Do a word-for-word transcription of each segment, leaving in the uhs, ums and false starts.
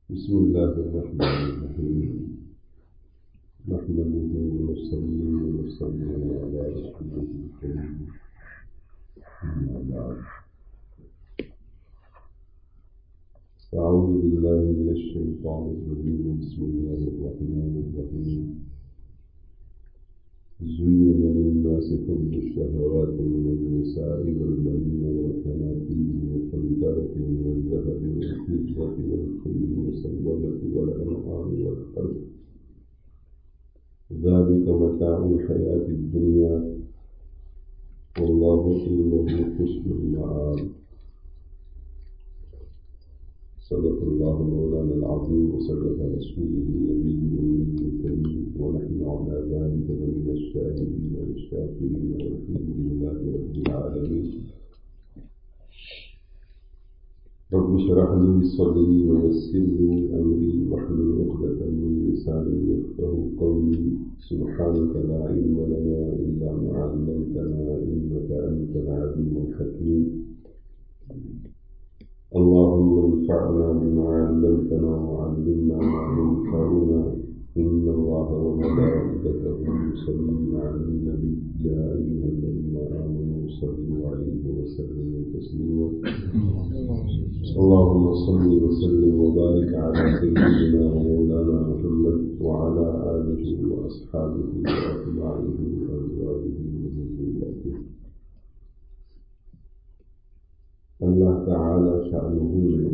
بسم الله الرحمن الرحيم نحمده ونصلي ونسلم على رسوله الكريم أما بعد أعوذ بالله من الشيطان الرجيم بسم الله الرحمن الرحيم زين للناس حب الشهوات من النساء والبنين والقناطير المقنطرة من الذهب والفضة والخيل المسومة والأنعام والحرث ذلك متاع الحياة الدنيا والله عنده حسن المآب. صدق الله مولانا العظيم وصدق رسوله النبي الأمي الكريم ونحن على ذلك من الشاهدين والشاكرين والحمد لله رب العالمين. رب اشرح لي صدري ويسر لي أمري واحلل عقدة من لساني يفقهوا قولي. سبحانك لا علم لنا إلا ما علمتنا إنك أنت العليم الحكيم. اللهم انفعنا بما علمتنا وعلمنا ما ينفعنا. إن الله وملائكته يصلون على النبي يا أيها الذين آمنوا صلوا عليه وسلموا تسليما. اللهم صل وسلم وبارك على سيدنا ومولانا محمد وعلى آله وأصحابه وأتباعه وأزواجه وذريته. اللہ تعالی شأنہ نے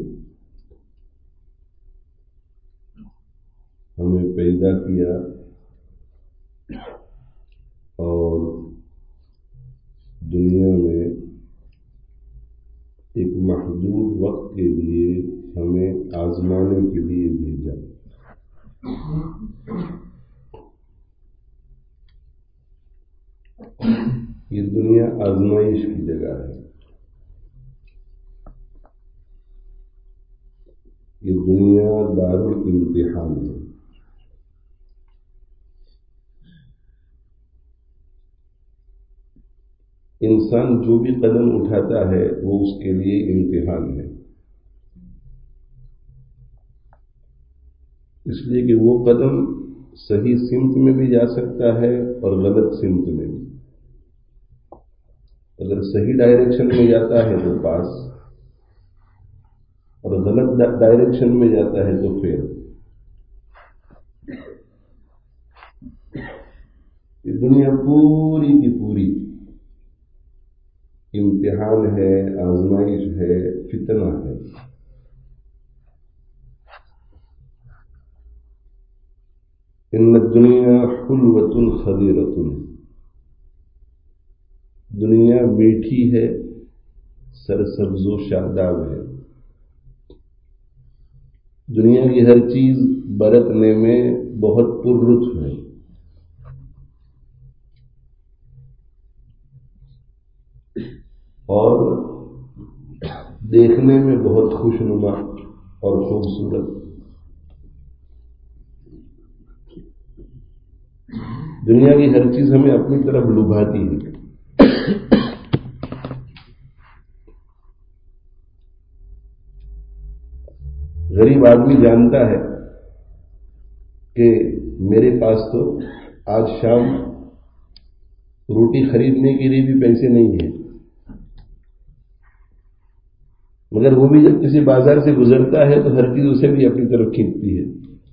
ہمیں پیدا کیا اور دنیا میں ایک محدود وقت کے لیے ہمیں آزمانے کے لیے بھیجا. یہ دنیا آزمائش کی جگہ ہے. یہ دنیا دار الامتحان ہے. انسان جو بھی قدم اٹھاتا ہے وہ اس کے لیے امتحان ہے. اس لیے کہ وہ قدم صحیح سمت میں بھی جا سکتا ہے اور غلط سمت میں بھی. اگر صحیح ڈائریکشن میں جاتا ہے تو پاس اور غلط ڈائریکشن میں جاتا ہے تو فیل. یہ دنیا پوری کی پوری امتحان ہے، آزمائش ہے، فتنہ ہے. ان الدنیا حلوۃ خضرۃ. دنیا میٹھی ہے، سرسبز و شاداب ہے. دنیا کی ہر چیز برتنے میں بہت پرلطف ہے. اور دیکھنے میں بہت خوشنما اور خوبصورت. دنیا کی ہر چیز ہمیں اپنی طرف لبھاتی ہے. غریب آدمی جانتا ہے کہ میرے پاس تو آج شام روٹی خریدنے کے لیے بھی پیسے نہیں ہیں، مگر وہ بھی جب کسی بازار سے گزرتا ہے تو ہر چیز اسے بھی اپنی طرف کھینچتی ہے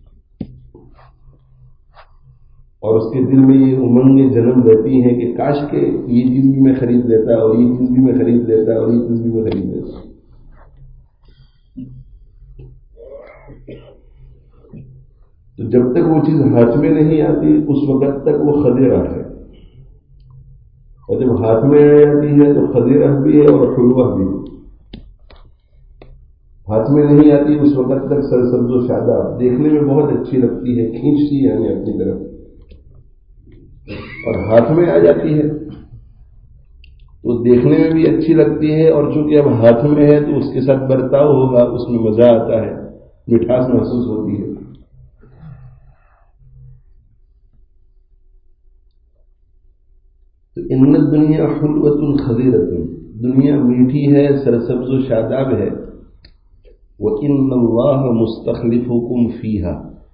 اور اس کے دل میں یہ امنگیں جنم لیتی ہیں کہ کاش کہ یہ چیز بھی میں خرید لیتا اور یہ چیز بھی میں خرید لیتا اور یہ چیز بھی میں خرید لیتا. تو جب تک وہ چیز ہاتھ میں نہیں آتی اس وقت تک وہ خضرہ ہے، اور جب ہاتھ میں آ جاتی ہے تو خضرہ بھی ہے اور حلوہ بھی ہے. ہاتھ میں نہیں آتی اس وقت تک سرسبز و شاداب، دیکھنے میں بہت اچھی لگتی ہے، کھینچتی ہے ہمیں اپنی طرف. اور ہاتھ میں آ جاتی ہے تو دیکھنے میں بھی اچھی لگتی ہے، اور چونکہ اب ہاتھ میں ہے تو اس کے ساتھ برتاؤ ہوگا، اس میں مزہ آتا ہے، مٹھاس محسوس ہوتی ہے. تو ان الدنیا حلوۃ خضرۃ. دنیا میٹھی ہے، سرسبز و شاداب ہے، وَإِنَّ اللَّهَ مُسْتَخْلِفُكُمْ فِيهَا،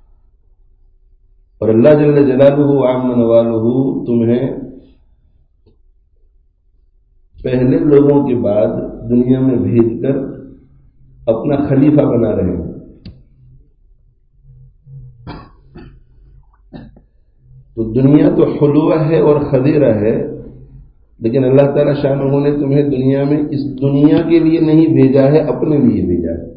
اور اللہ جل جلالہ وعم نوالہ تمہیں پہلے لوگوں کے بعد دنیا میں بھیج کر اپنا خلیفہ بنا رہے ہیں. تو دنیا تو حلوہ ہے اور خدیرہ ہے، لیکن اللہ تعالیٰ شانہ نے تمہیں دنیا میں اس دنیا کے لیے نہیں بھیجا ہے، اپنے لیے بھیجا ہے.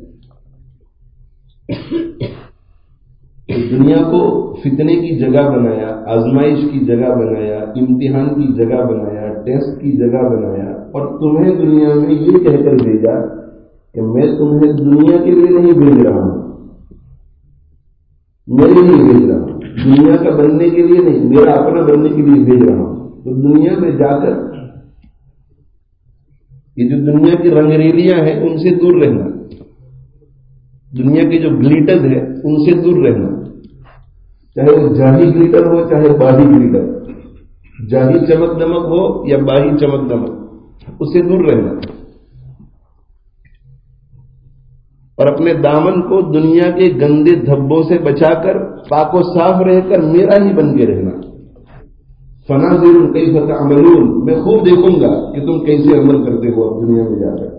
دنیا کو فتنے کی جگہ بنایا، آزمائش کی جگہ بنایا، امتحان کی جگہ بنایا، ٹیسٹ کی جگہ بنایا، اور تمہیں دنیا میں یہ کہہ کر بھیجا کہ میں تمہیں دنیا کے لیے نہیں بھیج رہا ہوں، میرے لیے بھیج رہا ہوں، دنیا کا بننے کے لیے نہیں، میرا اپنا بننے کے لیے بھیج رہا ہوں. تو دنیا میں جا کر یہ جو دنیا کی رنگریلیاں ہیں ان سے دور رہنا، دنیا کے جو گلیٹرز ہیں ان سے دور رہنا، چاہے وہ جاہی گلیٹر ہو چاہے باہی گلیٹر، جاہی چمک دمک ہو یا باہی چمک دمک، اس سے دور رہنا، اور اپنے دامن کو دنیا کے گندے دھبوں سے بچا کر پاک و صاف رہ کر میرا ہی بن کے رہنا. فناظر کیف تعملون، میں خوب دیکھوں گا کہ تم کیسے عمل کرتے ہو اب دنیا میں جا کر.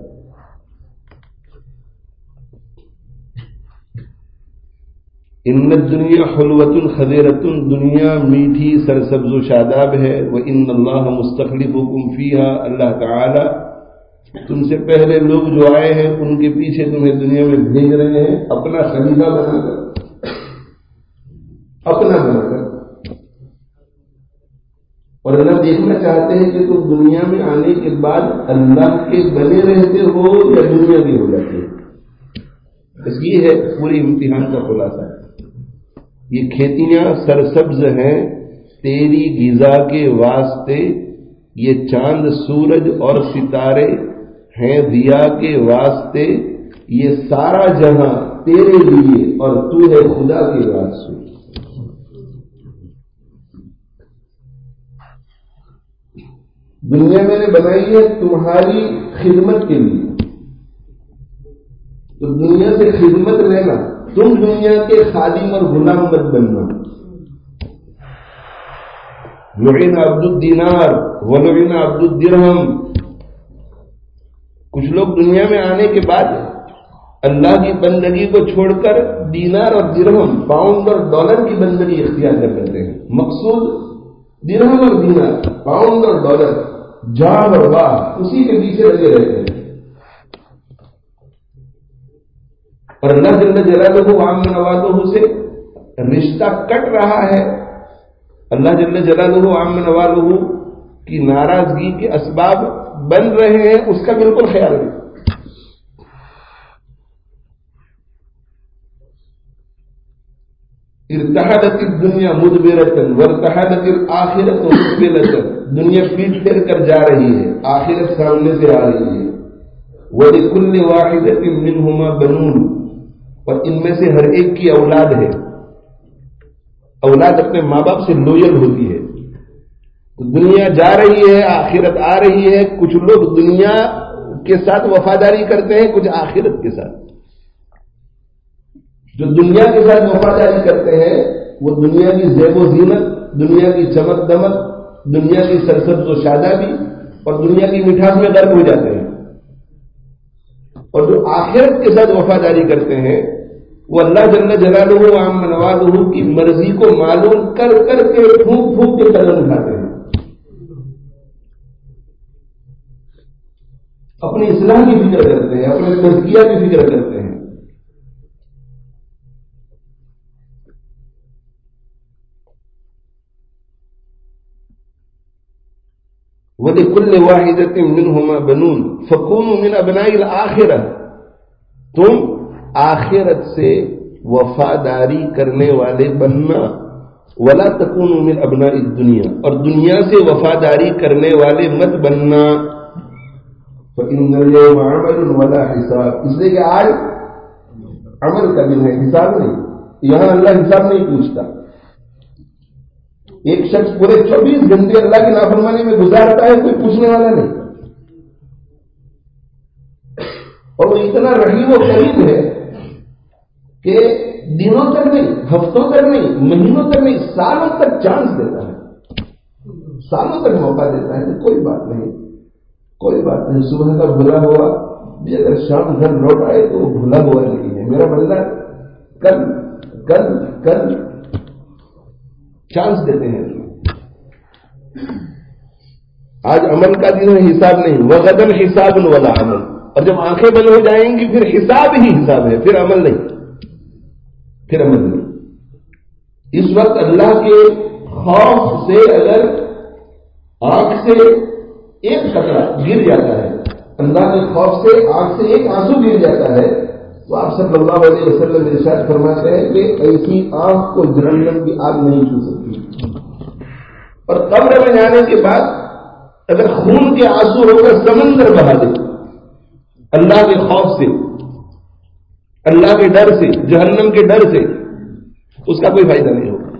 ان الدنیا حلوۃ خضرۃ، دنیا میٹھی سرسبز و شاداب ہے. وان اللہ مستخلفکم فیہا، اللہ تعالی تم سے پہلے لوگ جو آئے ہیں ان کے پیچھے تمہیں دنیا میں بھیج رہے ہیں اپنا خلیفہ بنا کر، اپنا بنا کر. اور اللہ دیکھنا چاہتے ہیں کہ تم دنیا میں آنے کے بعد اللہ کے بنے رہتے ہو یا دنیا کے ہو جاتے ہو. بس یہ ہے پوری امتحان کا خلاصہ. یہ کھیتیاں سرسبز ہیں تیری غذا کے واسطے، یہ چاند سورج اور ستارے ہیں ضیا کے واسطے، یہ سارا جہاں تیرے لیے اور تو ہے خدا کے واسطے. دنیا میں نے بنائی ہے تمہاری خدمت کے لیے، تو دنیا سے خدمت لینا، تم دنیا کے خادم اور غلام مت بننا. لعن عبد الدینار ولعن عبد الدرہم. کچھ لوگ دنیا میں آنے کے بعد اللہ کی بندگی کو چھوڑ کر دینار اور درہم، پاؤنڈ اور ڈالر کی بندگی اختیار کر لیتے ہیں. مقصود درہم اور دینار، پاؤنڈ اور ڈالر، جان اور واہ، اسی کے پیچھے لگے رہتے ہیں. اور اللہ جل جلالہ وعم نوالہ سے رشتہ کٹ رہا ہے. اللہ جل جلالہ وعم نوالہ کی ناراضگی کے اسباب بن رہے ہیں، اس کا بالکل خیال نہیں. ارتحلت الدنیا مدبرۃ وارتحلت الآخرۃ مقبلۃ. دنیا پیٹ پھیر کر جا رہی ہے، آخرت سامنے سے آ رہی ہے. وَلِكُلِّ وَاحِدَةٍ مِّنْهُمَا بَنُونَ، اور ان میں سے ہر ایک کی اولاد ہے. اولاد اپنے ماں باپ سے لویل ہوتی ہے. دنیا جا رہی ہے، آخرت آ رہی ہے. کچھ لوگ دنیا کے ساتھ وفاداری کرتے ہیں، کچھ آخرت کے ساتھ. جو دنیا کے ساتھ وفاداری کرتے ہیں وہ دنیا کی زیب و زینت، دنیا کی چمک دمک، دنیا کی سرسبز و شادابی اور دنیا کی مٹھاس میں غرق ہو جاتے ہیں. اور جو آخرت کے ساتھ وفاداری کرتے ہیں وہ اللہ جل جلالہ وعم نوالہ کی مرضی کو معلوم کر کر کے پھونک پھونک کے قدم اٹھاتے ہیں، اپنی اصلاح کی فکر کرتے ہیں، اپنے تزکیہ کی فکر کرتے ہیں. وَلِكُلِّ وَاحِدَةٍ مِّنْهُمَا بَنُونَ فَكُونُوا مِنْ أَبْنَاءِ الْآخِرَةِ. تم آخرت سے وفاداری کرنے والے بننا. وَلَا تَكُونُوا مِنْ أَبْنَاءِ الدُّنْيَا، اور دنیا سے وفاداری کرنے والے مت بننا. فَإِنَّ الْيَوْمَ عَمَلٌ وَلَا حِسَابٌ، اس لیے کہ آج عمل کا دن ہے، حساب نہیں. یہاں اللہ حساب نہیں پوچھتا. ایک شخص پورے چوبیس گھنٹے اللہ کی نافرمانی میں گزارتا ہے، کوئی پوچھنے والا نہیں. اور وہ اتنا رحیم و کریم ہے کہ دنوں تک نہیں، ہفتوں تک نہیں، مہینوں تک نہیں، سالوں تک چانس دیتا ہے، سالوں تک موقع دیتا ہے کہ کوئی بات نہیں، کوئی بات نہیں، صبح کا بھلا ہوا بھی اگر شام گھر لوٹ آئے تو وہ بھلا ہوا نہیں ہے، میرا بندہ کل کل کل چانس دیتے ہیں۔ آج عمل کا دن ہے، حساب نہیں، وغدن حساب ولا عمل، اور جب آنکھیں بند ہو جائیں گی پھر حساب ہی حساب ہے، پھر عمل نہیں، پھر عمل نہیں۔ اس وقت اللہ کے خوف سے اگر آنکھ سے ایک قطرہ گر جاتا ہے، اللہ کے خوف سے آنکھ سے ایک آنسو گر جاتا ہے، تو آپ صلی اللہ علیہ وسلم ارشاد فرماتے ہیں کہ ایسی آنکھ کو جہنم کی آگ نہیں چھو سکتی۔ اور قبر میں جانے کے بعد اگر خون کے آنسو ہو کر سمندر بہا دے اللہ کے خوف سے، اللہ کے ڈر سے، جہنم کے ڈر سے، اس کا کوئی فائدہ نہیں ہوگا۔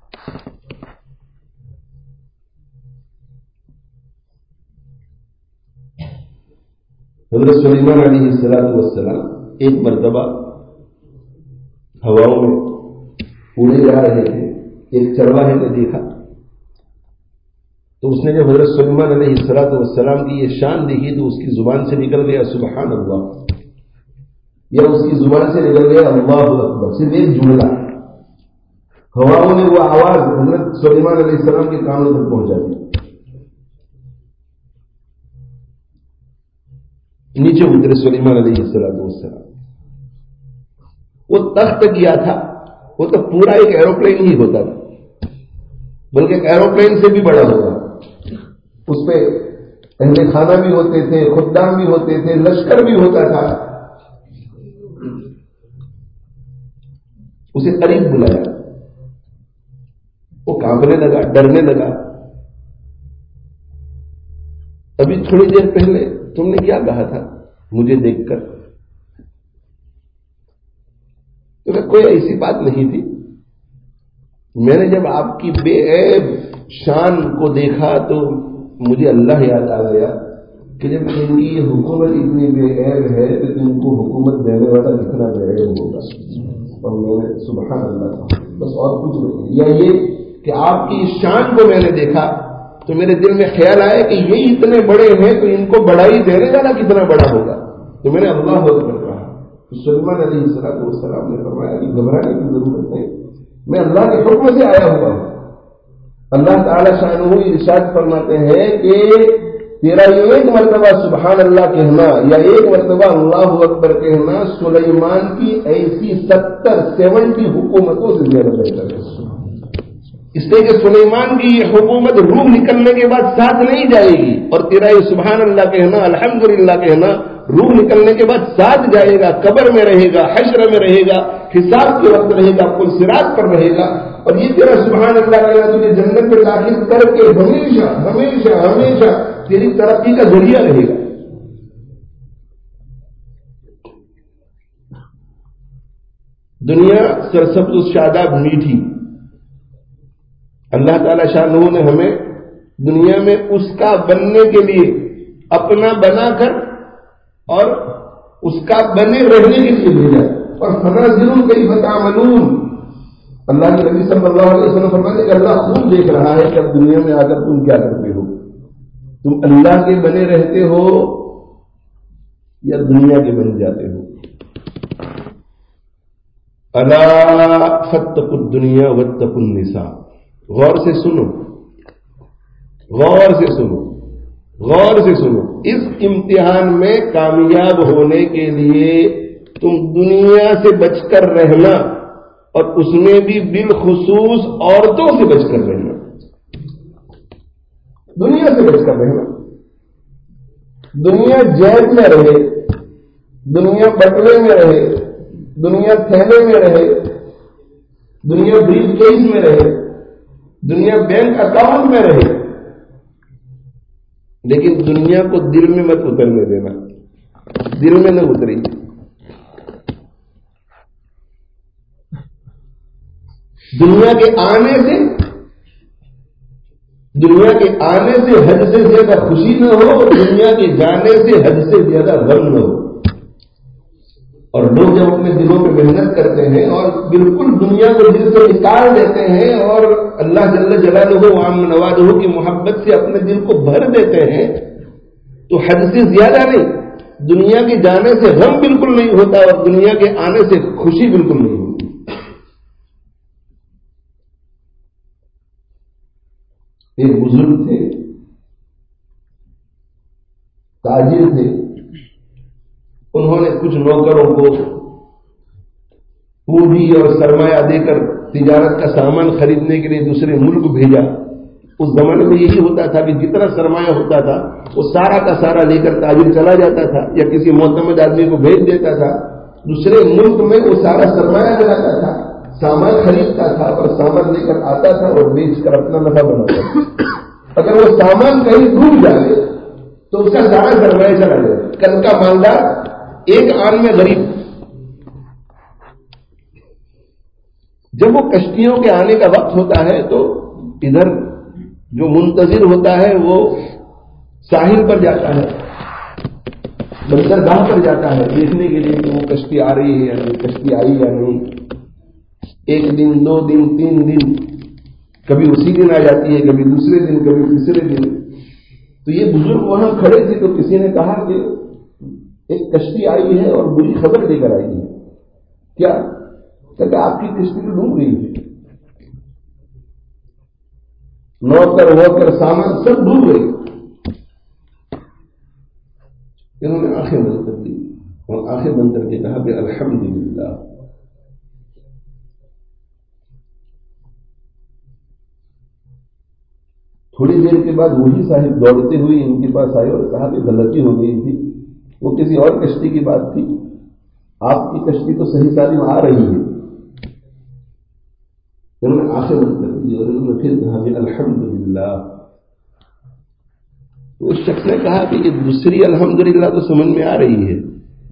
حضرت سلیمان علیہ الصلوۃ والسلام ایک مرتبہ ہواؤں میں اڑے جا رہے تھے، ایک چرواہے نے دیکھا تو اس نے جب حضرت سلیمان علیہ الصلوۃ والسلام کی یہ شان دیکھی تو اس کی زبان سے نکل گیا سبحان اللہ، یا اس کی زبان سے نکل گیا اللہ اکبر، صرف ایک جملہ، ہواؤں نے وہ آواز حضرت سلیمان علیہ السلام کے کانوں تک پہنچا دی۔ نیچے اترے سلیمان علیہ السلام، وہ تخت کیا تھا، وہ تو پورا ایک ایروپلین ہی ہوتا تھا، بلکہ ایک ایروپلین سے بھی بڑا ہوتا، اس پہ اہل خانہ بھی ہوتے تھے، خدام بھی ہوتے تھے، لشکر بھی ہوتا تھا۔ اسے قریب بلایا، وہ کانپنے لگا، ڈرنے لگا۔ ابھی تھوڑی دیر پہلے تم نے کیا کہا تھا مجھے دیکھ کر؟ تو کوئی ایسی بات نہیں تھی، میں نے جب آپ کی بے عیب شان کو دیکھا تو مجھے اللہ یاد آ گیا کہ جب ان کی یہ حکومت اتنی بے عیب ہے تو ان کو حکومت دینے والا کتنا بے عیب ہوگا، اور میں نے سبحان اللہ، بس اور کچھ نہیں۔ یا یہ کہ آپ کی شان کو میں نے دیکھا تو میرے دل میں خیال آیا کہ یہ اتنے بڑے ہیں تو ان کو بڑائی دینے والا کتنا بڑا ہوگا، تو میں نے اللہ اکبر کہا۔ سلیمان علیہ السلام نے فرمایا کہ گھبرانے کی ضرورت نہیں، میں اللہ کے حکم سے آیا ہوا ہوں۔ اللہ تعالی شانہ ارشاد فرماتے ہیں کہ تیرا یہ ایک مرتبہ سبحان اللہ کہنا یا ایک مرتبہ اللہ اکبر کہنا سلیمان کی ایسی ستر سیونٹی حکومتوں سے زیادہ بہتر ہے، اس لیے کہ سلیمان کی یہ حکومت روح نکلنے کے بعد ساتھ نہیں جائے گی، اور تیرا یہ سبحان اللہ کہنا، الحمدللہ کہنا روح نکلنے کے بعد ساتھ جائے گا، قبر میں رہے گا، حشر میں رہے گا، حساب کے وقت رہے گا، پل صراط پر رہے گا، اور یہ تیرا سبحان اللہ کہنا تجھے جنت میں داخل کر کے ہمیشہ ہمیشہ ہمیشہ تیری ترقی کا ذریعہ رہے گا۔ دنیا سرسبز شاداب میٹھی، اللہ تعالی شانہ نے ہمیں دنیا میں اس کا بننے کے لیے اپنا بنا کر اور اس کا بنے رہنے کے لیے بھیجا، اور فناظر کیف تعملون، اللہ کے نبی صلی اللہ علیہ وسلم فرماتے ہیں کہ اللہ خوب دیکھ رہا ہے کہ اب دنیا میں آ کر تم کیا کرتے ہو، تم اللہ کے بنے رہتے ہو یا دنیا کے بن جاتے ہو۔ الا فاتقوا الدنیا واتقوا النساء، غور سے سنو، غور سے سنو، غور سے سنو، اس امتحان میں کامیاب ہونے کے لیے تم دنیا سے بچ کر رہنا، اور اس میں بھی بالخصوص عورتوں سے بچ کر رہنا، دنیا سے بچ کر رہنا۔ دنیا جیب میں رہے، دنیا بٹوے میں رہے، دنیا تھیلے میں رہے، دنیا بریف کیس میں رہے، دنیا بینک اکاؤنٹ میں رہے، لیکن دنیا کو دل میں مت اترنے دینا، دل میں نہ اتری۔ دنیا کے آنے سے دنیا کے آنے سے حد سے زیادہ خوشی نہ ہو، دنیا کے جانے سے حد سے زیادہ غم نہ ہو۔ اور لوگ جب اپنے دلوں پہ محنت کرتے ہیں اور بالکل دنیا کو دل سے نکال دیتے ہیں اور اللہ جل جلالہ وعم نوازہ کی محبت سے اپنے دل کو بھر دیتے ہیں تو حد سے زیادہ نہیں، دنیا کے جانے سے غم بالکل نہیں ہوتا اور دنیا کے آنے سے خوشی بالکل نہیں ہوتی۔ ایک بزرگ تھے، تاجر تھے، انہوں نے کچھ نوکروں کو پونجی اور سرمایہ دے کر تجارت کا سامان خریدنے کے لیے دوسرے ملک بھیجا۔ اس زمانے میں یہی ہوتا تھا کہ جتنا سرمایہ ہوتا تھا وہ سارا کا سارا لے کر تاجر چلا جاتا تھا یا کسی معتمد آدمی کو بھیج دیتا تھا، دوسرے ملک میں وہ سارا سرمایہ لگاتا تھا، سامان خریدتا تھا اور سامان لے کر آتا تھا اور بیچ کر اپنا نفع بناتا تھا۔ اگر وہ سامان کہیں ڈوب جائے تو اس کا سارا سرمایہ چلا جائے، کل کا مالدار ایک آن میں غریب۔ جب وہ کشتیوں کے آنے کا وقت ہوتا ہے تو ادھر جو منتظر ہوتا ہے وہ ساحل پر جاتا ہے، بندرگاہ پر جاتا ہے دیکھنے کے لیے کہ وہ کشتی آ رہی ہے یا نہیں، کشتی آئی یا نہیں۔ ایک دن، دو دن، تین دن، کبھی اسی دن آ جاتی ہے، کبھی دوسرے دن، کبھی تیسرے دن۔ تو یہ بزرگ وہاں کھڑے تھے تو کسی نے کہا کہ ایک کشتی آئی ہے اور بری خبر لے کر آئی ہے۔ کیا؟ کہ آپ کی کشتی تو ڈوب گئی ہے، نوکر ووکر سامان سب ڈوب گئی۔ انہوں نے آنکھیں بند کر دی اور آنکھیں بند کر کے کہا کہ الحمدللہ۔ تھوڑی دیر کے بعد وہی صاحب دوڑتے ہوئے ان کے پاس آئے اور کہا کہ غلطی ہو گئی تھی، وہ کسی اور کشتی کی بات تھی، آپ کی کشتی تو صحیح سالم آ رہی ہے۔ انہوں نے آنکھیں بند کر دی اور انہوں نے پھر کہا کہ الحمدللہ۔ تو اس شخص نے کہا کہ یہ دوسری الحمدللہ تو سمجھ میں آ رہی ہے،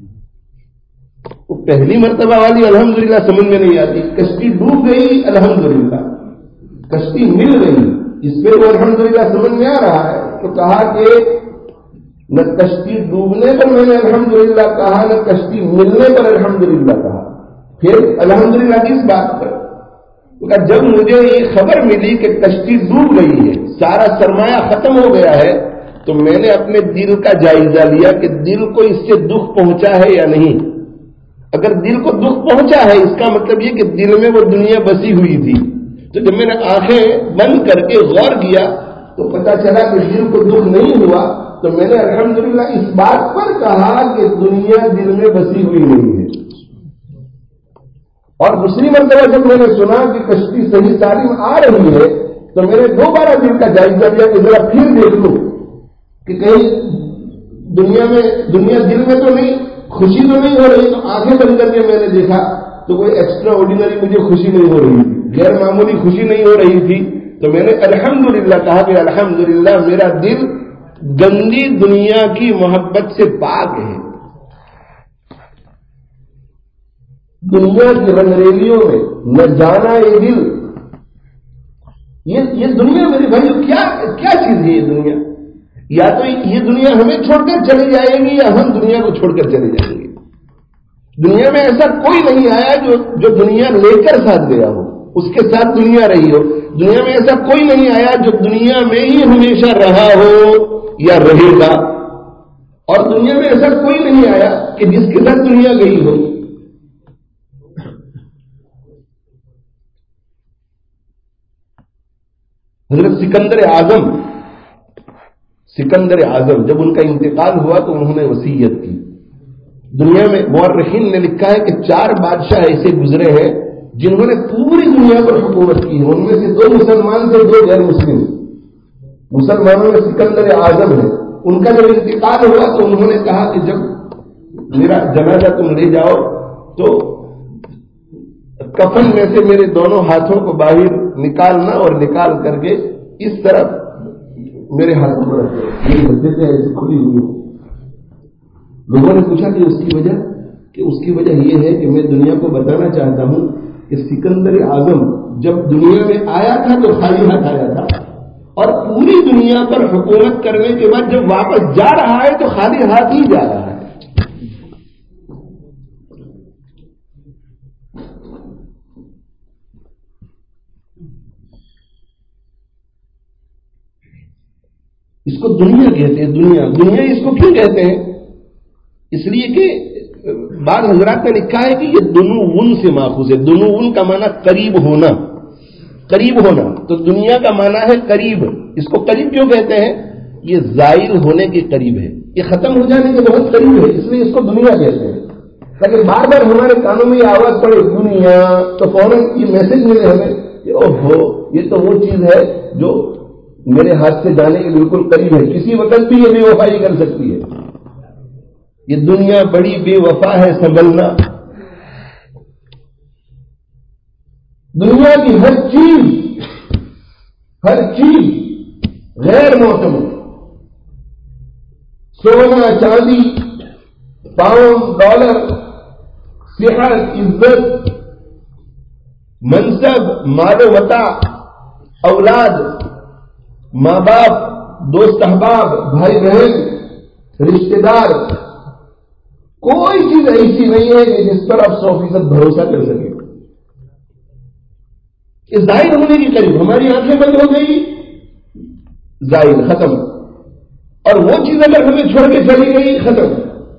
وہ پہلی مرتبہ والی الحمدللہ سمجھ میں نہیں آتی۔ کشتی ڈوب گئی الحمدللہ، کشتی مل گئی اس پہ وہ الحمدللہ سمجھ میں آ رہا ہے۔ تو کہا کہ نہ کشتی ڈوبنے پر میں نے الحمدللہ کہا، نہ کشتی ملنے پر الحمدللہ کہا۔ پھر الحمدللہ کس بات پر؟ جب مجھے یہ خبر ملی کہ کشتی ڈوب گئی ہے، سارا سرمایہ ختم ہو گیا ہے، تو میں نے اپنے دل کا جائزہ لیا کہ دل کو اس سے دکھ پہنچا ہے یا نہیں۔ اگر دل کو دکھ پہنچا ہے اس کا مطلب یہ کہ دل میں وہ دنیا بسی ہوئی تھی۔ تو جب میں نے آنکھیں بند کر کے غور کیا تو پتا چلا کہ دل کو دکھ نہیں ہوا، تو میں نے الحمدللہ اس بات پر کہا کہ دنیا دل میں بسی ہوئی نہیں ہے۔ اور دوسری مرتبہ جب میں نے سنا کہ کشتی صحیح سالم آ رہی ہے تو میں نے دوبارہ دل کا جائزہ لیا کہ ذرا پھر دیکھ لوں کہ کہیں دنیا میں دنیا دل میں تو نہیں، خوشی تو نہیں ہو رہی۔ تو آنکھیں بند کر کے میں نے دیکھا تو کوئی ایکسٹرا آرڈینری مجھے خوشی نہیں ہو رہی تھی، غیر معمولی خوشی نہیں ہو رہی تھی۔ تو میں نے الحمدللہ کہا کہ الحمدللہ میرا دل گندی دنیا کی محبت سے پاک ہے۔ دنیا کی رنگریلیوں میں نہ جانا یہ دل، یہ یہ دنیا میرے بھائی کیا کیا چیز ہے یہ دنیا؟ یا تو یہ دنیا ہمیں چھوڑ کر چلی جائے گی یا ہم دنیا کو چھوڑ کر چلے جائیں گے۔ دنیا میں ایسا کوئی نہیں آیا جو جو دنیا لے کر ساتھ گیا ہو، اس کے ساتھ دنیا رہی ہو۔ دنیا میں ایسا کوئی نہیں آیا جو دنیا میں ہی ہمیشہ رہا ہو یا رہے گا، اور دنیا میں ایسا کوئی نہیں آیا کہ جس کے ساتھ دنیا گئی ہو۔ حضرت سکندر اعظم سکندر اعظم جب ان کا انتقال ہوا تو انہوں نے وصیت کی۔ دنیا میں مورخین نے لکھا ہے کہ چار بادشاہ ایسے گزرے ہیں جنہوں نے پوری دنیا پر حکومت کی ہے، ان میں سے دو مسلمان تھے، دو غیر مسلم۔ مسلمانوں میں سکندر اعظم ہے، ان کا جب انتقال ہوا تو انہوں نے کہا کہ جب میرا جنازہ تم لے جاؤ تو کفن میں سے میرے دونوں ہاتھوں کو باہر نکالنا اور نکال کر کے اس طرف میرے ہاتھوں پر رکھ دو، میری حرکتیں ایسی کھلی ہوئی ہوں۔ لوگوں نے پوچھا کہ اس کی وجہ کہ اس کی وجہ یہ ہے کہ میں دنیا کو بتانا چاہتا ہوں کہ سکندر اعظم جب دنیا میں آیا تھا تو خالی ہاتھ آیا تھا، اور پوری دنیا پر حکومت کرنے کے بعد جب واپس جا رہا ہے تو خالی ہاتھ ہی جا رہا ہے۔ اس کو دنیا کہتے ہیں. دنیا دنیا اس کو کیوں کہتے ہیں؟ اس لیے کہ بعض حضرات نے لکھا ہے کہ یہ دنون سے ماخوذ ہے. دنون کا معنی قریب ہونا، قریب ہونا. تو دنیا کا معنی ہے قریب. اس کو قریب کیوں کہتے ہیں؟ یہ زائل ہونے کے قریب ہے، یہ ختم ہو جانے کے بہت قریب ہے، اس لیے اس کو دنیا کہتے ہیں. لیکن بار بار ہمارے کانوں میں یہ آواز پڑے دنیا تو فوراً یہ میسج ملے ہمیں کہ اوہو یہ تو وہ چیز ہے جو میرے ہاتھ سے جانے کے بالکل قریب ہے، کسی وقت بھی یہ بے وفائی کر سکتی ہے. یہ دنیا بڑی بے وفا ہے، سنبھلنا. دنیا کی ہر چیز ہر چیز غیر معتبر، سونا چاندی، پاؤنڈ ڈالر، صحت، عزت، منصب، مال و متاع، اولاد، ماں باپ، دوست احباب، بھائی بہن، رشتے دار، کوئی چیز ایسی نہیں ہے کہ جس پر آپ سو فیصد بھروسہ کر سکیں. یہ ظاہر ہونے کے قریب. ہماری آنکھیں بند ہو گئی، ظاہر ختم. اور وہ چیز اگر ہمیں چھوڑ کے چلی گئی، ختم.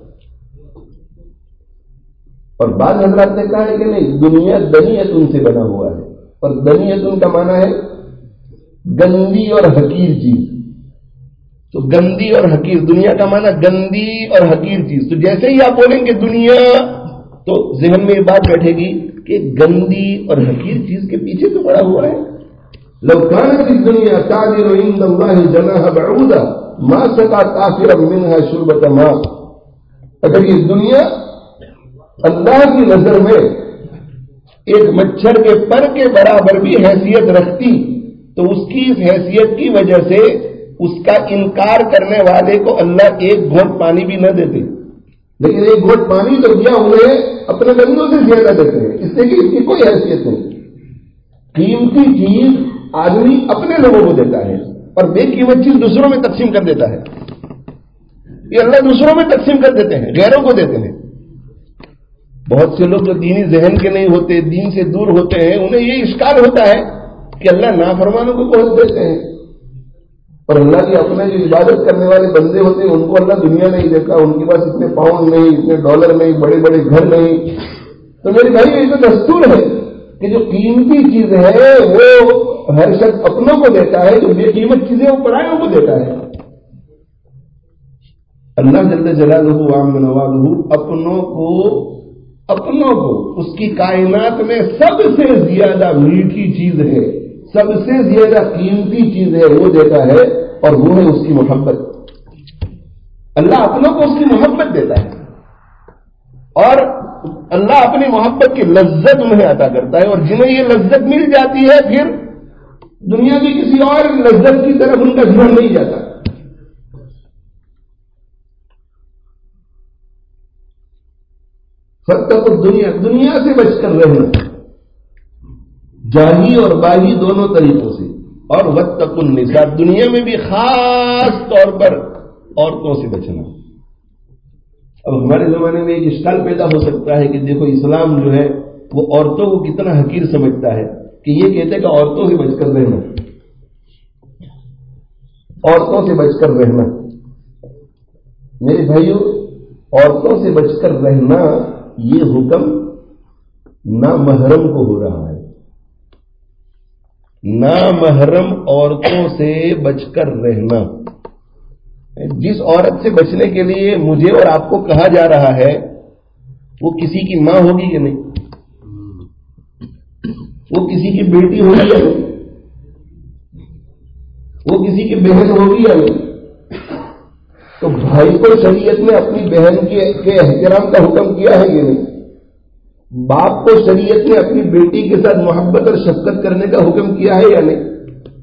اور بعض حضرات نے کہا ہے کہ نہیں، دنیا دنیتن سے بنا ہوا ہے. اور دنیتن کا معنی ہے گندی اور حقیر چیز. تو گندی اور حقیر، دنیا کا معنی گندی اور حقیر چیز. تو جیسے ہی آپ بولیں گے دنیا تو ذہن میں یہ بات بیٹھے گی کہ گندی اور حقیر چیز کے پیچھے تو پڑا ہوا ہے. لو كانت الدنيا تعدل عند الله جناح بعوضة ما سقى كافرا منها شربة ماء. اگر یہ دنیا اللہ کی نظر میں ایک مچھر کے پر کے برابر بھی حیثیت رکھتی تو اس کی اس حیثیت کی وجہ سے اس کا انکار کرنے والے کو اللہ ایک گھونٹ پانی بھی نہ دیتے. لیکن ایک گھونٹ پانی تو دیا انہیں اپنے بندوں سے زیادہ دیتے ہیں، اس سے کہ اس کی کوئی حیثیت نہیں. قیمتی چیز آدمی اپنے لوگوں کو دیتا ہے اور بے قیمت چیز دوسروں میں تقسیم کر دیتا ہے. یہ اللہ دوسروں میں تقسیم کر دیتے ہیں، غیروں کو دیتے ہیں. بہت سے لوگ جو دینی ذہن کے نہیں ہوتے، دین سے دور ہوتے ہیں، انہیں یہ اشکال ہوتا ہے کہ اللہ نافرمانوں کو بہت دیتے ہیں اور اللہ کے اپنے جو عبادت کرنے والے بندے ہوتے ہیں ان کو اللہ دنیا نہیں دیتا. ان کے پاس اتنے پاؤنڈ نہیں، اتنے ڈالر نہیں، بڑے بڑے گھر نہیں. تو میرے بھائی یہ تو دستور ہے کہ جو قیمتی چیز ہے وہ ہر شخص اپنوں کو دیتا ہے، جو بے قیمت چیزیں وہ پرائیوں کو دیتا ہے. اللہ جل جلالہ وعم نوالہ اپنوں کو اپنوں کو اس کی کائنات میں سب سے زیادہ میٹھی چیز ہے، سب سے زیادہ قیمتی چیز ہے وہ دیتا ہے، اور وہ ہے اس کی محبت. اللہ اپنوں کو اس کی محبت دیتا ہے اور اللہ اپنی محبت کی لذت انہیں عطا کرتا ہے. اور جنہیں یہ لذت مل جاتی ہے پھر دنیا کی کسی اور لذت کی طرف ان کا دھیان نہیں جاتا. فتقوا دنیا، دنیا سے بچ کر رہنا، جاہی اور باہی دونوں طریقوں سے. اور واتقوا النساء، دنیا میں بھی خاص طور پر عورتوں سے بچنا. اب ہمارے زمانے میں ایک اشکال پیدا ہو سکتا ہے کہ دیکھو اسلام جو ہے وہ عورتوں کو کتنا حقیر سمجھتا ہے کہ یہ کہتے ہیں کہ عورتوں سے بچ کر رہنا، عورتوں سے بچ کر رہنا. میرے بھائیوں، عورتوں سے بچ کر رہنا یہ حکم نامحرم کو ہو رہا ہے. نامحرم عورتوں سے بچ کر رہنا. جس عورت سے بچنے کے لیے مجھے اور آپ کو کہا جا رہا ہے وہ کسی کی ماں ہوگی کہ نہیں، وہ کسی کی بیٹی ہوگی یا نہیں، وہ کسی کی بہن ہوگی یا نہیں. تو بھائی کو شریعت نے اپنی بہن کے احترام کا حکم کیا ہے کہ نہیں، باپ کو شریعت نے اپنی بیٹی کے ساتھ محبت اور شفقت کرنے کا حکم کیا ہے یا نہیں،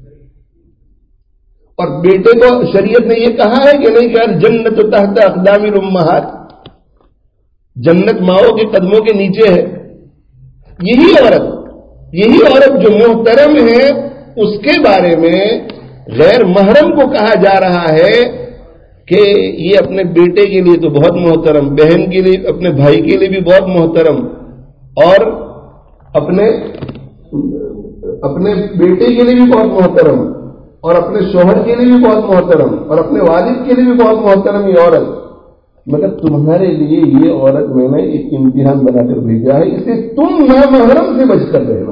اور بیٹے کو شریعت نے یہ کہا ہے کہ نہیں کہ یار جنت تحت اقدام الامہات، جنت ماؤں کے قدموں کے نیچے ہے. یہی عورت یہی عورت جو محترم ہے اس کے بارے میں غیر محرم کو کہا جا رہا ہے کہ یہ اپنے بیٹے کے لیے تو بہت محترم، بہن کے لیے، اپنے بھائی کے لیے بھی بہت محترم، اور اپنے اپنے بیٹے کے لیے بھی بہت محترم. اور اپنے شوہر کے لیے بھی بہت محترم اور اپنے والد کے لیے بھی بہت محترم یہ عورت، مگر تمہارے لیے یہ عورت میں نے ایک امتحان بنا کر بھیجا ہے، اسے تم نامحرم سے بچ کر رہنا،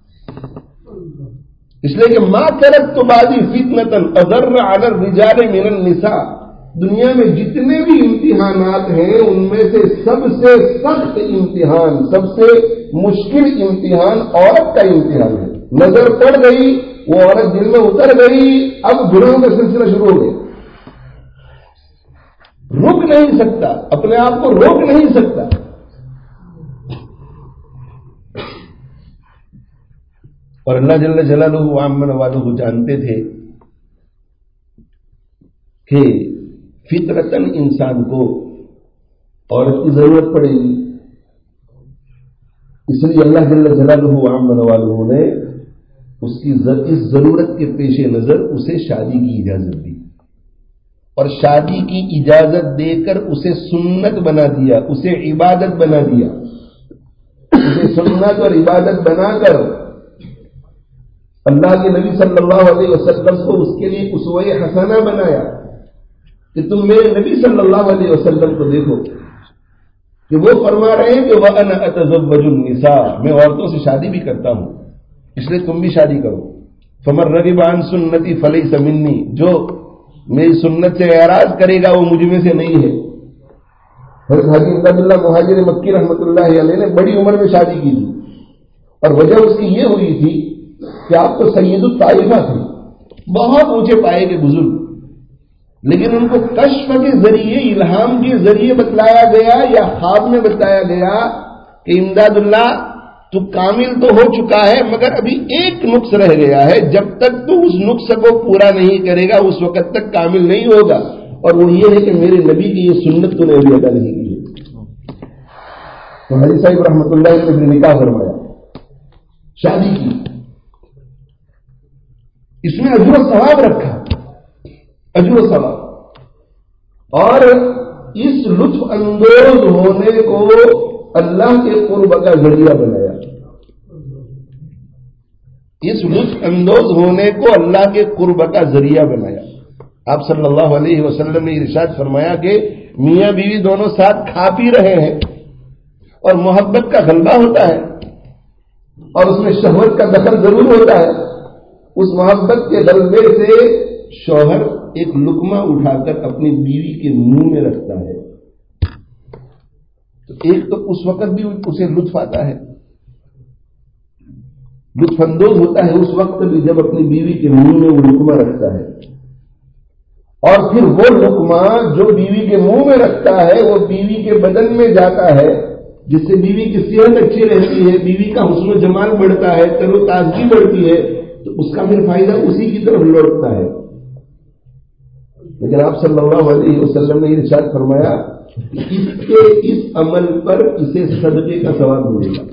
اس لیے کہ ما ترکت بعدی فتنة اضر علی الرجال من النساء، دنیا میں جتنے بھی امتحانات ہیں ان میں سے سب سے سخت امتحان، سب سے مشکل امتحان عورت کا امتحان ہے۔ نظر پڑ گئی، وہ عورت دل میں اتر گئی، اب گناہوں کا سلسلہ شروع ہو گیا، روک نہیں سکتا، اپنے آپ کو روک نہیں سکتا۔ اور اللہ جل جلالہ وعمن والہ جانتے تھے کہ فطرتاً انسان کو عورت کی ضرورت پڑے گی، اس لیے اللہ جل جلالہ وعمن والہ نے اس کی اس ضرورت کے پیش نظر اسے شادی کی اجازت دی، اور شادی کی اجازت دے کر اسے سنت بنا دیا، اسے عبادت بنا دیا، اسے سنت اور عبادت بنا کر اللہ کے نبی صلی اللہ علیہ وسلم کو اس کے لیے اسوہ حسنہ بنایا کہ تم میرے نبی صلی اللہ علیہ وسلم کو دیکھو کہ وہ فرما رہے ہیں کہ وَأَنَا أَتَزَوَّجُ النِّسَاءَ، میں عورتوں سے شادی بھی کرتا ہوں، اس لیے تم بھی شادی کرو۔ فَمَن رَغِبَ عَن سُنَّتِي فَلَيْسَ مِنِّي، جو میری سنت سے اعراض کرے گا وہ مجھ میں سے نہیں ہے۔ حضرت حاجی امداد اللہ مہاجر مکی رحمۃ اللہ علیہ نے بڑی عمر میں شادی کی تھی، اور وجہ اس کی یہ ہوئی تھی کہ آپ تو سید الطائفہ تھے، بہت اونچے پائے کے بزرگ، لیکن ان کو کشف کے ذریعے، الہام کے ذریعے بتلایا گیا یا خواب میں بتایا گیا کہ امداد اللہ تو کامل تو ہو چکا ہے مگر ابھی ایک نقص رہ گیا ہے، جب تک تو اس نقص کو پورا نہیں کرے گا اس وقت تک کامل نہیں ہوگا، اور وہ یہ ہے کہ میرے نبی کی یہ سنت تو نے ابھی ادا نہیں کی ہے۔ تو حاجی صاحب رحمۃ اللہ نے پھر نکاح فرمایا، شادی کی، اس میں اجر و ثواب رکھا، اجر و ثواب، اور اس لطف اندوز ہونے کو اللہ کے قرب کا ذریعہ بنایا، اس لطف اندوز ہونے کو اللہ کے قرب کا ذریعہ بنایا۔ آپ صلی اللہ علیہ وسلم نے ارشاد فرمایا کہ میاں بیوی دونوں ساتھ کھا پی رہے ہیں اور محبت کا غلبہ ہوتا ہے اور اس میں شہوت کا دخل ضرور ہوتا ہے، اس محبت کے غلبے سے شوہر ایک لقمہ اٹھا کر اپنی بیوی کے منہ میں رکھتا ہے، تو ایک تو اس وقت بھی اسے لطف آتا ہے، لطف اندوز ہوتا ہے اس وقت بھی جب اپنی بیوی کے منہ میں وہ لقمہ رکھتا ہے، اور پھر وہ لقمہ جو بیوی کے منہ میں رکھتا ہے وہ بیوی کے بدن میں جاتا ہے، جس سے بیوی کی صحت اچھی رہتی ہے، بیوی کا حسن و جمال بڑھتا ہے، تر و تازگی بڑھتی ہے، تو اس کا پھر فائدہ اسی کی طرف لوٹتا ہے۔ لیکن آپ صلی اللہ علیہ وسلم نے ارشاد فرمایا کہ اس کے اس عمل پر اسے صدقے کا ثواب ملے گا۔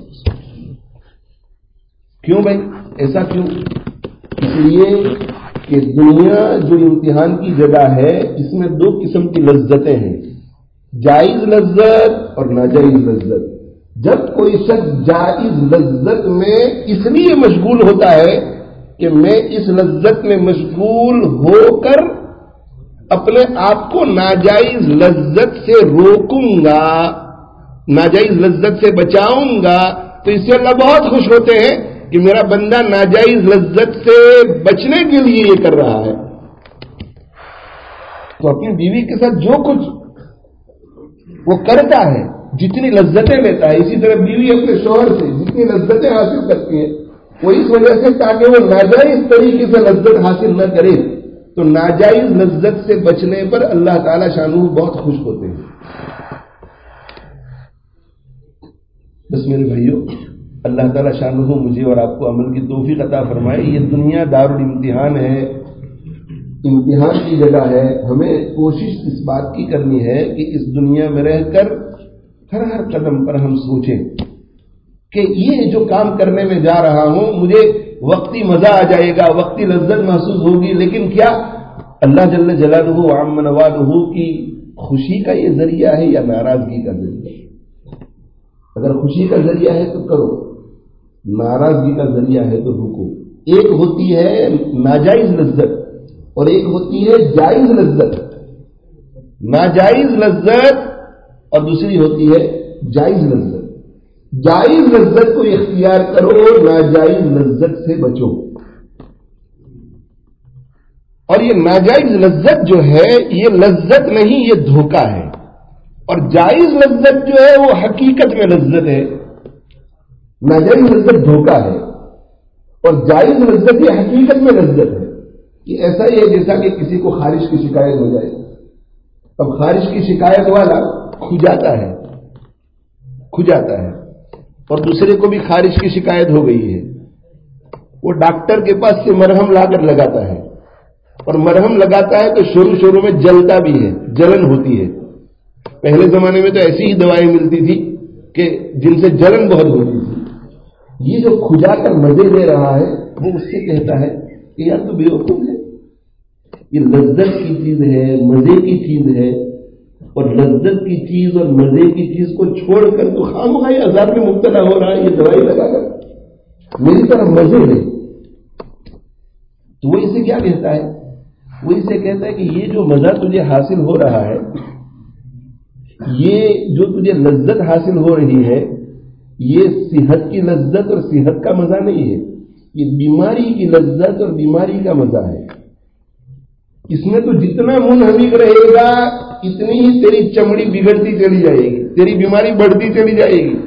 کیوں بھائی؟ ایسا کیوں؟ اس لیے کہ دنیا جو امتحان کی جگہ ہے اس میں دو قسم کی لذتیں ہیں، جائز لذت اور ناجائز لذت۔ جب کوئی شخص جائز لذت میں اس لیے مشغول ہوتا ہے کہ میں اس لذت میں مشغول ہو کر اپنے آپ کو ناجائز لذت سے روکوں گا، ناجائز لذت سے بچاؤں گا، تو اس سے اللہ بہت خوش ہوتے ہیں کہ میرا بندہ ناجائز لذت سے بچنے کے لیے یہ کر رہا ہے۔ تو اپنی بیوی کے ساتھ جو کچھ وہ کرتا ہے، جتنی لذتیں لیتا ہے، اسی طرح بیوی اپنے شوہر سے جتنی لذتیں حاصل کرتی ہیں وہ اس وجہ سے تاکہ وہ ناجائز طریقے سے لذت حاصل نہ کرے، تو ناجائز لذت سے بچنے پر اللہ تعالی شانہ بہت خوش ہوتے ہیں۔ بس میرے بھائیوں، اللہ تعالی شانہ مجھے اور آپ کو عمل کی توفیق عطا فرمائے۔ یہ دنیا دارالامتحان ہے، امتحان کی جگہ ہے، ہمیں کوشش اس بات کی کرنی ہے کہ اس دنیا میں رہ کر ہر ہر قدم پر ہم سوچیں کہ یہ جو کام کرنے میں جا رہا ہوں مجھے وقتی مزہ آ جائے گا، وقتی لذت محسوس ہوگی، لیکن کیا اللہ جل جلالہ وعم نوالہ کی خوشی کا یہ ذریعہ ہے یا ناراضگی کا ذریعہ ہے؟ اگر خوشی کا ذریعہ ہے تو کرو، ناراضگی کا ذریعہ ہے تو رکو۔ ایک ہوتی ہے ناجائز لذت اور ایک ہوتی ہے جائز لذت. ناجائز لذت اور دوسری ہوتی ہے جائز لذت. جائز لذت کو اختیار کرو, ناجائز لذت سے بچو. اور یہ ناجائز لذت جو ہے یہ لذت نہیں, یہ دھوکہ ہے. اور جائز لذت جو ہے وہ حقیقت میں لذت ہے. ناجائز لذت دھوکہ ہے اور جائز لذت یہ حقیقت میں لذت ہے. یہ ایسا ہی ہے جیسا کہ کسی کو خارش کی شکایت ہو جائے. اب خارش کی شکایت والا کھجاتا ہے کھجاتا ہے اور دوسرے کو بھی خارش کی شکایت ہو گئی ہے. وہ ڈاکٹر کے پاس سے مرہم لا کر لگاتا ہے اور مرہم لگاتا ہے تو شروع شروع میں جلتا بھی ہے, جلن ہوتی ہے. پہلے زمانے میں تو ایسی ہی دوائیں ملتی تھی کہ جن سے جلن بہت ہوتی تھی. یہ جو کھجا کر مزے لے رہا ہے وہ اس سے کہتا ہے کہ یار تو بیوقوف ہے, یہ لذت کی چیز ہے, مزے کی چیز ہے, اور لذت کی چیز اور مزے کی چیز کو چھوڑ کر تو خامخواہ عذاب میں مبتلا ہو رہا ہے یہ دوائی لگا کر, میری طرف مزے لے. تو وہ اسے کیا کہتا ہے؟ وہ اسے کہتا ہے کہ یہ جو مزہ تجھے حاصل ہو رہا ہے, یہ جو تجھے لذت حاصل ہو رہی ہے, یہ صحت کی لذت اور صحت کا مزہ نہیں ہے, یہ بیماری کی لذت اور بیماری کا مزہ ہے. اس میں تو جتنا منہمک رہے گا اتنی ہی تیری چمڑی بگڑتی چلی جائے گی, تیری بیماری بڑھتی چلی جائے گی.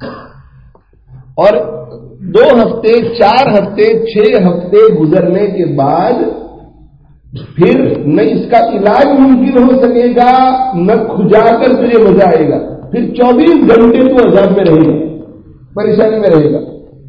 اور دو ہفتے, چار ہفتے, چھ ہفتے گزرنے کے بعد پھر نہ اس کا علاج ممکن ہو سکے گا, نہ کھجا کر تجھے مزہ آئے گا. پھر چوبیس گھنٹے تو عذاب میں رہے گا, پریشانی میں رہے گا.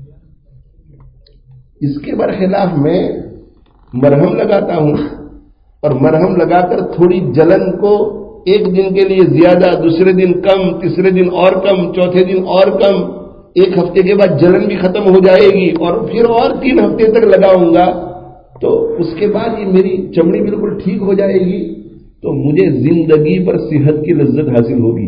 اس کے برخلاف میں مرہم لگاتا ہوں اور مرہم لگا کر تھوڑی جلن کو ایک دن کے لیے زیادہ, دوسرے دن کم, تیسرے دن اور کم, چوتھے دن اور کم, ایک ہفتے کے بعد جلن بھی ختم ہو جائے گی اور پھر اور تین ہفتے تک لگاؤں گا تو اس کے بعد یہ میری چمڑی بالکل ٹھیک ہو جائے گی, تو مجھے زندگی پر صحت کی لذت حاصل ہوگی.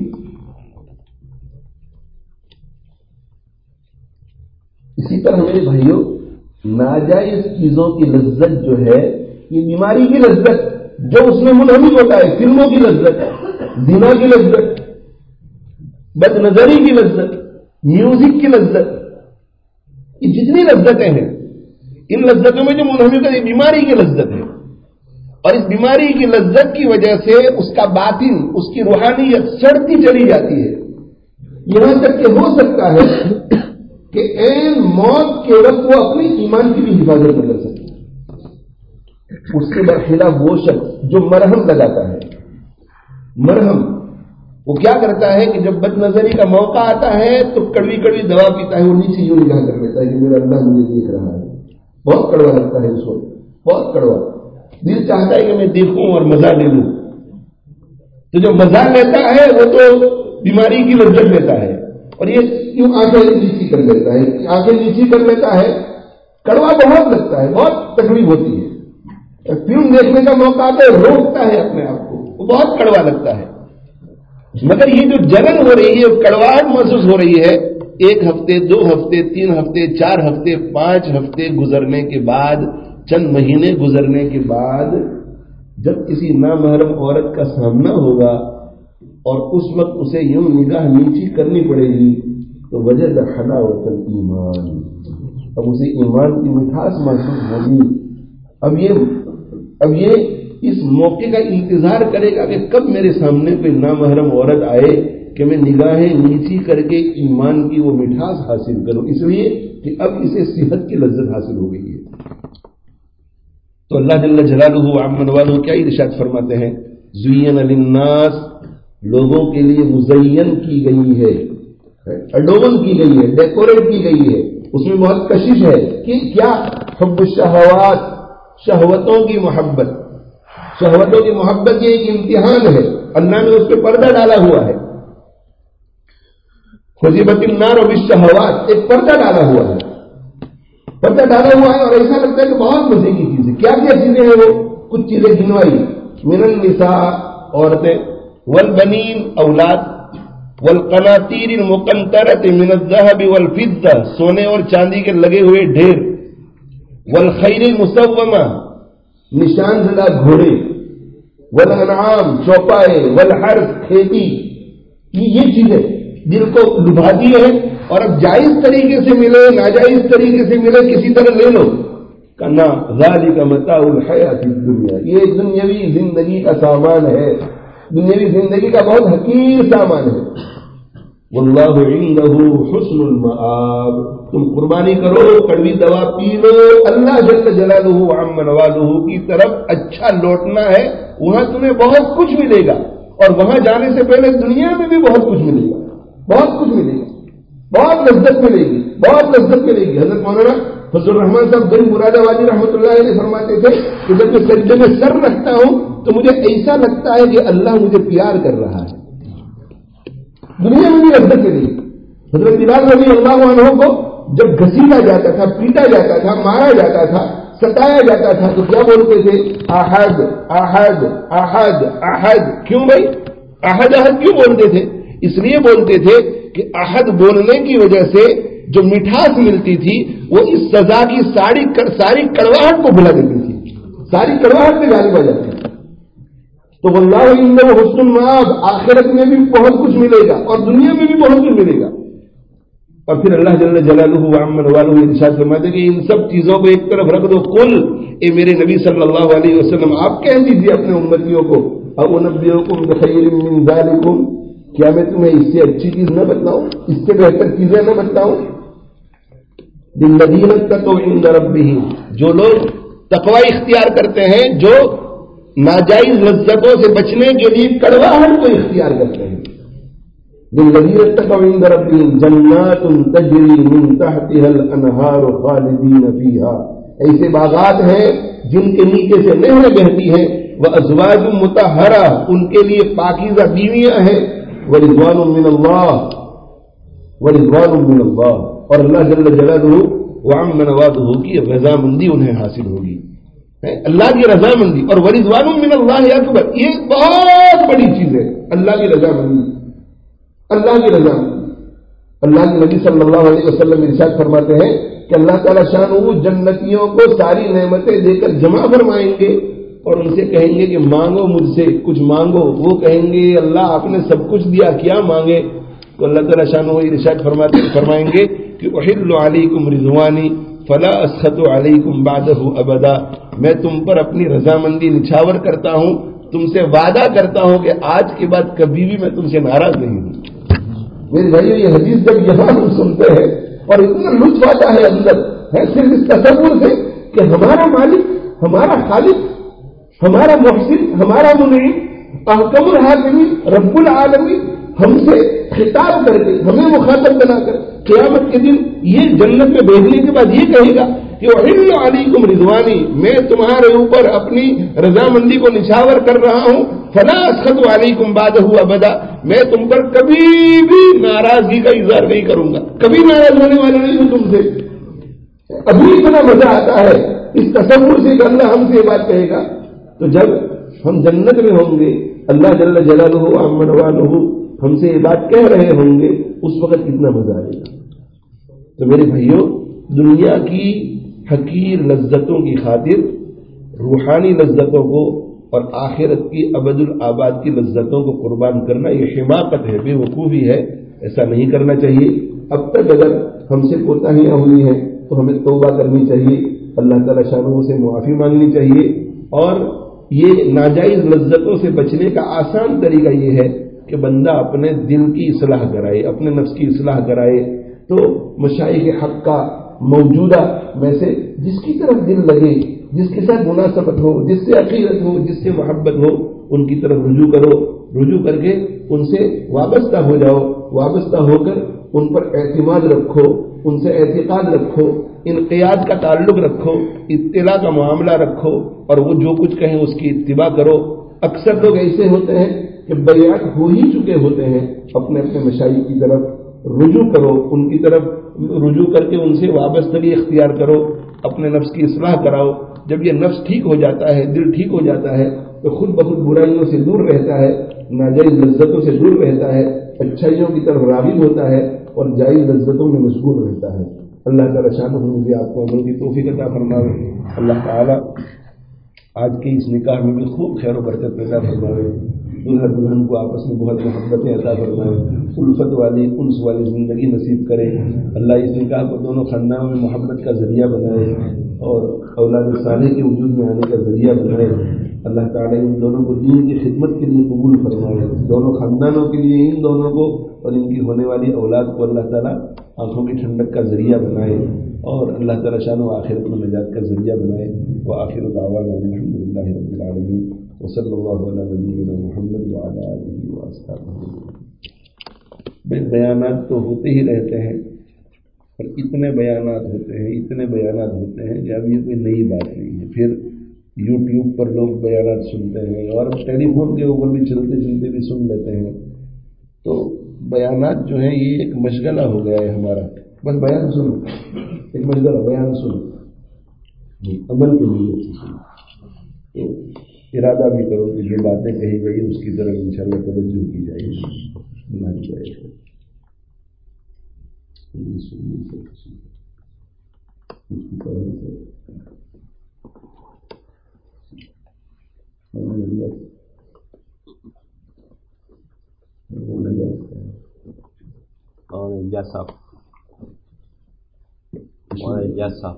اسی طرح میرے بھائیوں, ناجائز چیزوں کی لذت جو ہے یہ بیماری کی لذت جو اس میں منہمک ہوتا ہے, فلموں کی لذت, زنا کی لذت, بد نظری کی لذت, میوزک کی لذت, یہ جتنی لذتیں ہیں ان لذتوں میں جو منہمک ہے یہ بیماری کی لذت ہے. اور اس بیماری کی لذت کی وجہ سے اس کا باطن, اس کی روحانیت سڑتی چلی جاتی ہے. یہاں تک کہ ہو سکتا ہے کہ عین موت کے وقت وہ اپنے ایمان کی بھی حفاظت نہ کر سکے. اس کے برخلاف وہ شخص جو مرہم لگاتا ہے, مرہم وہ کیا کرتا ہے کہ جب بد نظری کا موقع آتا ہے تو کڑوی کڑوی دوا پیتا ہے, وہ نیچے یوں نگاہ کر لیتا ہے کہ میرا اللہ مجھے دیکھ رہا ہے. بہت کڑوا لگتا ہے اس وقت, بہت کڑوا. دل چاہتا ہے کہ میں دیکھوں اور مزہ لے لوں. تو جو مزہ لیتا ہے وہ تو بیماری کی لذت لیتا ہے, اور یہ کیوں آنکھیں نیچی کر لیتا ہے, آنکھیں نیچی کر لیتا ہے, کڑوا بہت لگتا ہے, بہت تکلیف ہوتی ہے. فلم دیکھنے کا موقع آتا ہے روکتا ہے اپنے آپ کو, وہ بہت کڑوا لگتا ہے. مگر یہ جو جلن ہو رہی ہے, کڑواہٹ محسوس ہو رہی ہے, ایک ہفتے, دو ہفتے, تین ہفتے, چار ہفتے, پانچ ہفتے گزرنے کے بعد, چند مہینے گزرنے کے بعد جب کسی نامحرم عورت کا سامنا ہوگا اور اس وقت اسے یوں نگاہ نیچی کرنی پڑے گی تو وجد حلاوت الایمان, اب اسے ایمان کی مٹھاس محسوس ہوگی. اب یہ اب یہ اس موقع کا انتظار کرے گا کہ کب میرے سامنے کوئی نامحرم عورت آئے کہ میں نگاہیں نیچی کر کے ایمان کی وہ مٹھاس حاصل کروں, اس لیے کہ اب اسے صحت کی لذت حاصل ہو گئی ہے. تو اللہ جل جلالہ عمن والو کیا ارشاد فرماتے ہیں, زین للناس, لوگوں کے لیے مزین کی گئی ہے, اڈوبن کی گئی ہے, ڈیکوریٹ کی گئی ہے, اس میں بہت کشش ہے کہ کیا حب الشہوات, شہوتوں کی محبت. شہوتوں کی محبت یہ ایک امتحان ہے, اللہ نے اس پہ پردہ ڈالا ہوا ہے. حجبت النار بالشہوات, ایک پردہ ڈالا ہوا ہے, پردہ ڈالا ہوا ہے اور ایسا لگتا ہے کہ بہت مزے کی چیزیں. کیا کیا چیزیں ہیں وہ؟ کچھ چیزیں گنوائی, من النساء, عورتیں, والبنین, اولاد, والقناطیر المقنطرۃ من الذهب والفضہ, سونے اور چاندی کے لگے ہوئے ڈھیر, والخیل مسومہ نشان زدہ گھوڑے، والانعام چوپائے، والحرث کھیتی، یہ چیزیں دل کو لبھاتی ہے. اور اب جائز طریقے سے ملے ناجائز طریقے سے ملے کسی طرح لے لو، کہنا ذالک متاع الحیات الدنیا، یہ دنیاوی زندگی کا سامان ہے، دنیاوی زندگی کا بہت حقیر سامان ہے. واللہ عندہ حسن المآب، تم قربانی کرو، کڑوی دوا پی لو، اللہ جل جلالہ وعم نوالہ کی طرف اچھا لوٹنا ہے، وہاں تمہیں بہت کچھ ملے گا. اور وہاں جانے سے پہلے دنیا میں بھی بہت کچھ ملے گا، بہت کچھ ملے گا، بہت لذت ملے گی، بہت لذت ملے گی. حضرت مولانا فضل الرحمان صاحب گنج مراد آبادی رحمۃ اللہ علیہ فرماتے تھے کہ جب میں سجدے میں سر رکھتا ہوں تو مجھے ایسا لگتا ہے کہ اللہ مجھے پیار کر رہا ہے. دنیا میں بھی لذت ملے گی. حضرت بلال رضی اللہ عنہ کو جب گھسیٹا جاتا تھا، پیٹا جاتا تھا، مارا جاتا تھا، ستایا جاتا تھا تو کیا بولتے تھے؟ احد احد احد احد. کیوں بھائی احد احد کیوں بولتے تھے؟ اس لیے بولتے تھے کہ احد بولنے کی وجہ سے جو مٹھاس ملتی تھی وہ اس سزا کی ساری ساری کڑواہٹ کو بھلا دیتی تھی، ساری کڑواہٹ میں غالب آ جاتی تھی. تو واللہ عنہ حسن المآب، آخرت میں بھی بہت کچھ ملے گا اور دنیا میں بھی بہت کچھ ملے گا. اور پھر اللہ جل جلالہ وعم نوالہ ارشاد فرماتے کہ ان سب چیزوں کو ایک طرف رکھ دو. قل، اے میرے نبی صلی اللہ علیہ وسلم آپ کہہ دیجیے اپنے امتیوں کو، او انبئکم بخیر من ذالکم، کیا میں تمہیں اس سے اچھی چیز نہ بتلاؤں، اس سے بہتر چیزیں نہ بتلاؤں؟ للذین اتقوا عند ربہم، جو لوگ تقوی اختیار کرتے ہیں، جو ناجائز لذتوں سے بچنے کے لیے کڑواہٹ کو اختیار کرتے ہیں. للذین اتقوا عند ربہم جنات تجری من تحتها الانہار خالدین فیہا، ایسے باغات ہیں جن کے نیچے سے نہریں بہتی ہیں. وازواج مطہرہ، ان کے لیے پاکیزہ بیویاں ہیں. ورضوان من اللہ، ورضوان من اللہ، اور اللہ جل جلالہ وعم نوالہ کی رضامندی انہیں حاصل ہوگی، اللہ کی رضامندی. اور ورضوان من اللہ اکبر، یہ بہت بڑی چیز ہے، اللہ کی رضامندی، اللہ کی رضامندی. اللہ کے نبی صلی اللہ علیہ وسلم ارشاد فرماتے ہیں کہ اللہ تعالیٰ شانہ جنتیوں کو ساری نعمتیں دے کر جمع فرمائیں گے اور ان سے کہیں گے کہ مانگو مجھ سے کچھ مانگو. وہ کہیں گے اللہ آپ نے سب کچھ دیا، کیا مانگے؟ تو اللہ تعالیٰ شانہ ارشاد فرماتے فرمائیں گے کہ احل علیکم رضوانی فلا اسخط علیکم بعدہ ابدا، میں تم پر اپنی رضامندی نچھاور کرتا ہوں، تم سے وعدہ کرتا ہوں کہ آج کے بعد کبھی بھی میں تم سے ناراض نہیں ہوں. میرے بھائیو، یہ حدیث جب یہاں ہم سنتے ہیں اور اتنا لطف آتا ہے اندر ہے صرف اس تصور سے کہ ہمارا مالک، ہمارا خالق، ہمارا محسن، ہمارا منعم، احکم الحاکمین، رب العالمین ہم سے خطاب کر کے ہمیں مخاطب بنا کر قیامت کے دن یہ جنت میں بھیجنے کے بعد یہ کہے گا کہ احل علیکم رضوانی، میں تمہارے اوپر اپنی رضامندی کو نچھاور کر رہا ہوں. فلا اسخط علیکم بعدہ ابدا، میں تم پر کبھی بھی ناراضگی کا اظہار نہیں کروں گا، کبھی ناراض ہونے والا نہیں ہوں تم سے. ابھی اتنا مزہ آتا ہے اس تصور سے کہ اللہ ہم سے یہ بات کہے گا. تو جب ہم جنت میں ہوں گے، اللہ جل جلالہ وعم نوالہ ہم سے یہ بات کہہ رہے ہوں گے، اس وقت کتنا مزہ آئے گا. تو میرے بھائیوں، دنیا کی حقیر لذتوں کی خاطر روحانی لذتوں کو اور آخرت کی ابد الآباد کی لذتوں کو قربان کرنا یہ حماقت ہے، بے وقوفی ہے، ایسا نہیں کرنا چاہیے. اب تک اگر ہم سے کوتاہیاں ہوئی ہیں تو ہمیں توبہ کرنی چاہیے، اللہ تعالیٰ شانہ سے معافی مانگنی چاہیے. اور یہ ناجائز لذتوں سے بچنے کا آسان طریقہ یہ ہے کہ بندہ اپنے دل کی اصلاح کرائے، اپنے نفس کی اصلاح کرائے. تو مشائخ حق کا موجودہ میں سے جس کی طرف دل لگے، جس کے ساتھ مناسبت ہو، جس سے عقیدت ہو، جس سے محبت ہو، ان کی طرف رجوع کرو، رجوع کر کے ان سے وابستہ ہو جاؤ، وابستہ ہو کر ان پر اعتماد رکھو، ان سے اعتقاد رکھو، انقیاد کا تعلق رکھو، اطلاع کا معاملہ رکھو، اور وہ جو کچھ کہیں اس کی اتباع کرو. اکثر لوگ ایسے ہوتے ہیں کہ بیعت ہو ہی چکے ہوتے ہیں، اپنے اپنے مشائخ کی طرف رجوع کرو، ان کی طرف رجوع کر کے ان سے وابستگی اختیار کرو، اپنے نفس کی اصلاح کراؤ. جب یہ نفس ٹھیک ہو جاتا ہے، دل ٹھیک ہو جاتا ہے، تو خود بخود برائیوں سے دور رہتا ہے، ناجائز لذتوں سے دور رہتا ہے، اچھائیوں کی طرف راغب ہوتا ہے اور جائز لذتوں میں مشغول رہتا ہے. اللہ تعالیٰ شان مجھے آپ کو عمل کی توفیق عطا فرمائے. اللہ تعالیٰ آج کے اس نکاح میں بھی خوب خیر و برکت پیدا فرمائے. دلہا دلہن کو آپس میں بہت محبتیں عطا فرمائے. الفت والی انس والی زندگی نصیب کرے. اللہ اس نکاح کو دونوں خاندانوں میں محبت کا ذریعہ بنائے اور اولاد صالح کے وجود میں آنے کا ذریعہ بنائے. اللہ تعالیٰ ان دونوں کو دین کی خدمت کے لیے قبول فرمائے. دونوں خاندانوں کے لیے ان دونوں کو اور ان کی ہونے والی اولاد کو اللہ تعالیٰ آنکھوں کی ٹھنڈک کا ذریعہ بنائے اور اللہ تعالیٰ شان و آخرت میں نجات کا ذریعہ بنائے. وآخر دعوانا الحمد للہ رب العالمین وصلی اللہ علی نبینا محمد وعلی آلہ وصحبہ. بیانات تو ہوتے ہی رہتے ہیں اور اتنے بیانات ہوتے ہیں اتنے بیانات ہوتے ہیں کہ اب یہ کوئی نئی بات نہیں ہے. پھر یوٹیوب پر لوگ بیانات سنتے ہیں اور ٹیلی فون کے اوپر بھی چلتے چلتے بھی سن لیتے ہیں. تو بیانات جو ہیں یہ ایک مشغلہ ہو گیا ہے ہمارا. بس بیان سنو، ایک مشغلہ بیان سنو، عمل کے لیے تو ارادہ بھی کرو کہ جو باتیں کہی گئی اس کی طرف انشاءاللہ توجہ کی جائے گی. اللہ جائے گا اور اجازت صاحب اور اجازت صاحب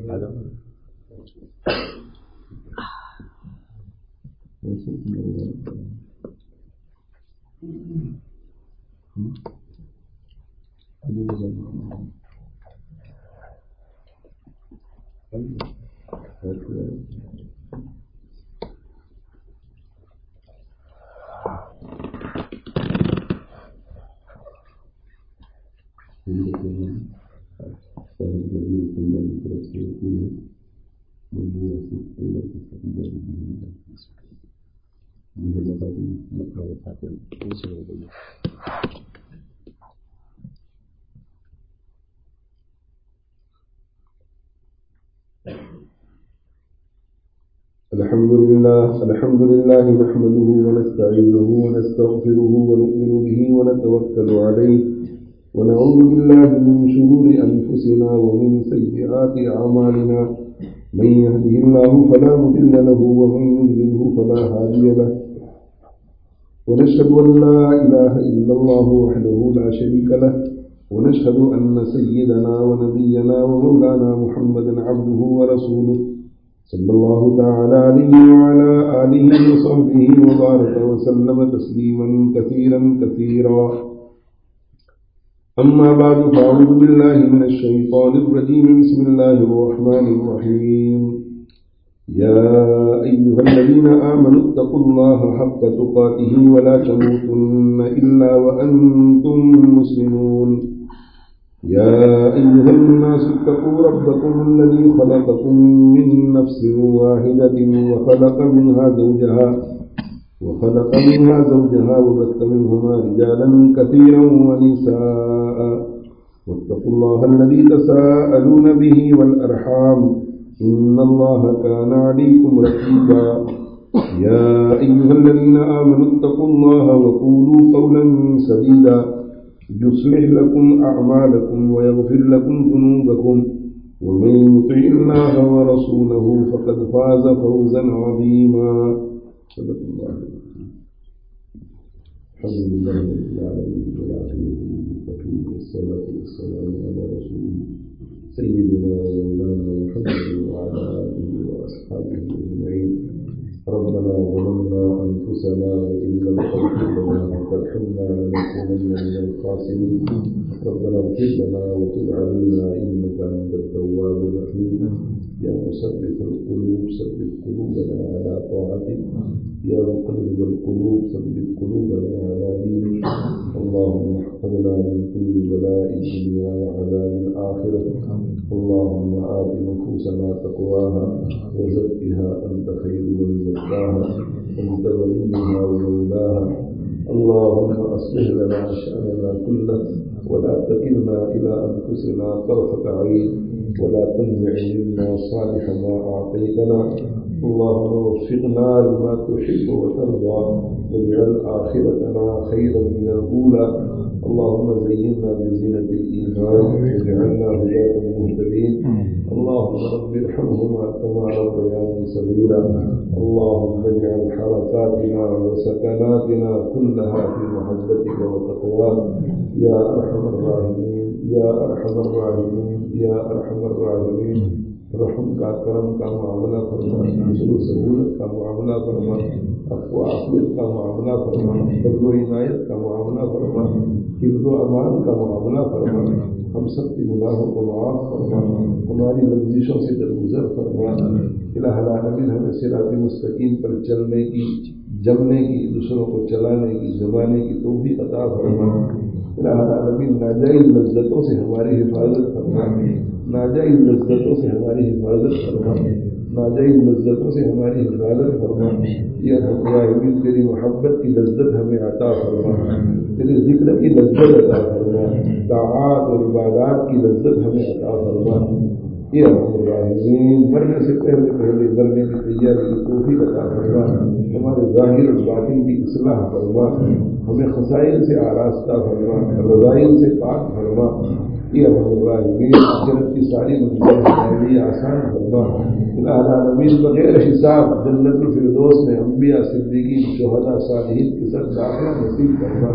الحمد لله الحمد لله نحمده ونستعينه ونستغفره ونؤمن به ونتوكل عليه ونعوذ بالله من شرور أنفسنا ومن سيئات أعمالنا. من يهده الله فلا مضل له ومن يضلله فلا هادي له. ونشهد أن لا إله إلا الله وحده لا شريك له ونشهد أن سيدنا ونبينا ومولانا محمدا عبده ورسوله صلى الله تعالى عليه وعلى آله وصحبه وبارك وسلم تسليما كثيرا كثيرا. أما بعد فأعوذ بالله من الشيطان الرجيم. بسم الله الرحمن الرحيم. يا أيها الذين آمنوا اتقوا الله حق تقاته ولا تموتن إلا وأنتم مسلمون. يا أيها الناس اتقوا ربكم الذي خلقكم من نفس واحدة وخلق منها زوجها وخلق منها زوجها وبث منهما رجالا كثيرا ونساء واتقوا الله الذي تساءلون به والأرحام إن الله كان عليكم رقيبا. يا أيها الذين آمنوا اتقوا الله وقولوا قولا سديدا يصلح لكم أعمالكم ويغفر لكم ذنوبكم ومن يطع الله ورسوله فقد فاز فوزا عظيما. صدق الله. الحمد لله رب العالمين والصلاة والسلام على رسوله سيدنا مولانا محمد وعلى آله وأصحابه أجمعين. ربنا ظلمنا أنفسنا وإن لم تغفر لنا وترحمنا لنكونن من الخاسرين. ربنا اغفر لنا وتب علينا إنك أنت التواب الرحيم. يا مصرف القلوب ثبت قلوبنا على طاعتك. يا مقلب القلوب ثبت قلوبنا على دينك. اللهم احفظنا من كل بلاء الدنيا وعذاب الآخرة. اللهم آت نفوسنا تقواها وزكها أنت خير من زكاها أنت وليها ومولاها. اللهم أصلح لنا شأننا كله ولا تكلنا إلى أنفسنا طرفة عين ولا تنزع منا صالح ما أعطيتنا. اللهم وفقنا لما تحب وترضى واجعل آخرتنا خيرا من الأولى اللهم زينا بزينة الإيمان واجعلنا هداة مهتدين. اللهم رب ارحمهما كما ربياني صغيرا. اللهم اجعل حركاتنا وسكناتنا كلها في محبتك وتقواك يا أرحم الراحمين يا أرحم الراحمين يا أرحم الراحمين. رحم کا کرم کا معاملہ فرما، نصر و سہولت کا معاملہ فرما، عفو و عافیت کا معاملہ فرما، فضل و عنایت کا معاملہ فرما، حفظ و امان کا معاملہ فرما. ہم سب کی گناہوں کو معاف فرما، ہماری لغزشوں سے درگزر فرما. الہ العالمین ہمیں صراط مستقیم پر چلنے کی، جمنے کی، دوسروں کو چلانے کی، زمانے کی توفیق عطا فرما. الہ العالمین ناجائز لذتوں سے ہماری حفاظت فرما، ناجائز لذتوں سے ہماری حفاظت فرما، ناجائز لذتوں سے ہماری حفاظت فرما. یا الراحمین تیری محبت کی لذت ہمیں عطا فرما، تیرے ذکر کی لذت عطا فرما، طاعات اور عبادات کی لذت ہمیں عطا فرما. یا الراحمین مرنے سے پہلے پہلے مرنے کی تیاری کی توفیق عطا فرما، ہمارے ظاہر اور باطن کی اصلاح فرما، ہمیں خسائل سے آراستہ فرما، رذائل سے پاک فرما. یا الراحمین جنت کی ساری منزلیں ہمارے لیے آسان فرما. الہ العالمین بغیر حساب جنت الفردوس میں انبیاء، صدیقین، شہداء، صالحین کے ساتھ داخلہ نصیب فرما.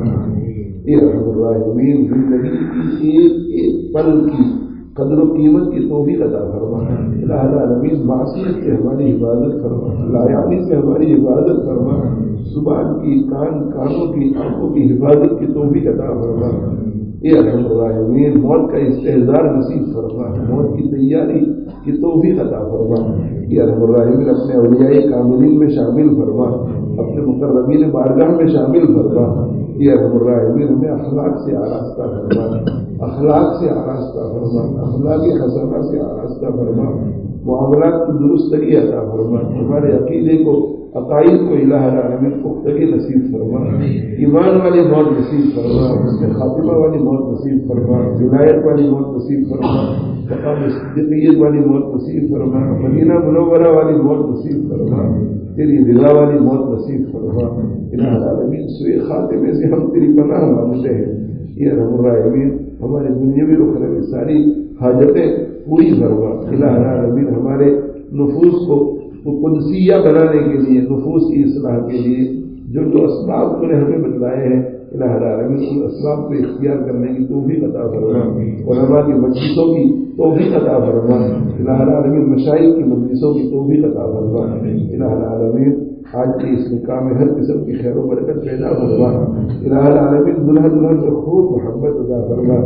یا الراحمین زندگی کی ایک ایک پل کی قدر و قیمت کی توفیق عطا فرما. الہ العالمین معصیت سے ہماری حفاظت فرما، لایانی سے ہماری حفاظت فرما، زبان کی، کان کانوں کی، آنکھوں کی حفاظت کی توفیق عطا فرما. یا الراحمین موت کا استحضار نصیب فرما، موت کی تیاری کی توفیق عطا فرما. یا الراحمین اپنے اولیاء کاملین میں شامل فرما، اپنے مقربین بارگاہ میں شامل فرما. یا الراحمین ہمیں اخلاق سے آراستہ فرما، اخلاق سے آراستہ فرما، اخلاق حسنہ سے آراستہ فرما، معاملات کی درستگی عطا فرما. ہمارے عقیدے کو، عقائد کو الہ العالمین پختگی نصیب فرما، ایمان والی موت نصیب فرما، اس میں خاتمہ والی موت نصیب فرما، ولایت والی موت نصیب فرما، مقام صدیقیت والی موت نصیب فرما، مدینہ منورہ والی موت نصیب فرما، تیری رضا والی موت نصیب فرما. الہ العالمین سوء خاتمے سے ہم تیری پناہ مانگتے ہیں. یا رب الراحمین ہماری دنیاوی و اخروی ساری حاجتیں پوری فرما. الہ العالمین ہمارے نفوس کو قدسیہ بنانے کے لیے، نفوس کی اصلاح کے لیے جو جو اسباب تو نے ہمیں بتلائے ہیں، الہ العالمین ان اسباب کو اختیار کرنے کی توفیق عطا فرما. علماء کی مجلسوں کی توفیق عطا فرما. الہ العالمین مشائخ کی مجلسوں کی توفیق عطا فرما. الہ العالمین آج کی اس نکاح میں ہر قسم کی خیر و برکت پیدا فرما. الہ العالمین دلہا دلہن سے خوب محبت عطا فرما،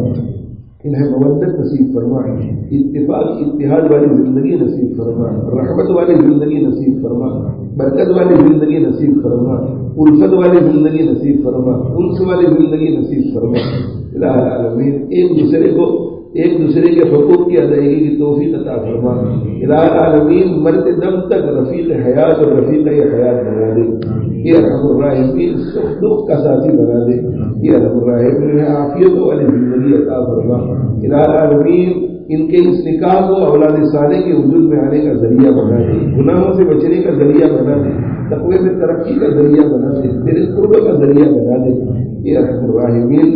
انہیں مودت نصیب فرما، اتفاق اتحاد والی زندگی نصیب فرما، رحمت والی زندگی نصیب فرما، برکت والی زندگی نصیب فرما، الفت والی زندگی نصیب فرما، انس والی زندگی نصیب فرما. الہ العالمین ایک دوسرے کو، ایک دوسرے کے حقوق کی ادائیگی کی توفیق عطا فرما. الہ العالمین مرتے دم تک رفیق حیات اور رفیق حیات بنا دے. یہ ارحم الراحمین سکھ دکھ کا ساتھی بنا دے. یہ ارحم الراحمین عافیتوں والی زندگی عطا فرما. الہ العالمین ان کے اس نکاح کو اولاد صالح کے وجود میں آنے کا ذریعہ بنا دے، گناہوں سے بچنے کا ذریعہ بنا دے، تقوی میں ترقی کا ذریعہ بنا دے، تیرے قرب کا ذریعہ بنا دے. یہ ارحم الراحمین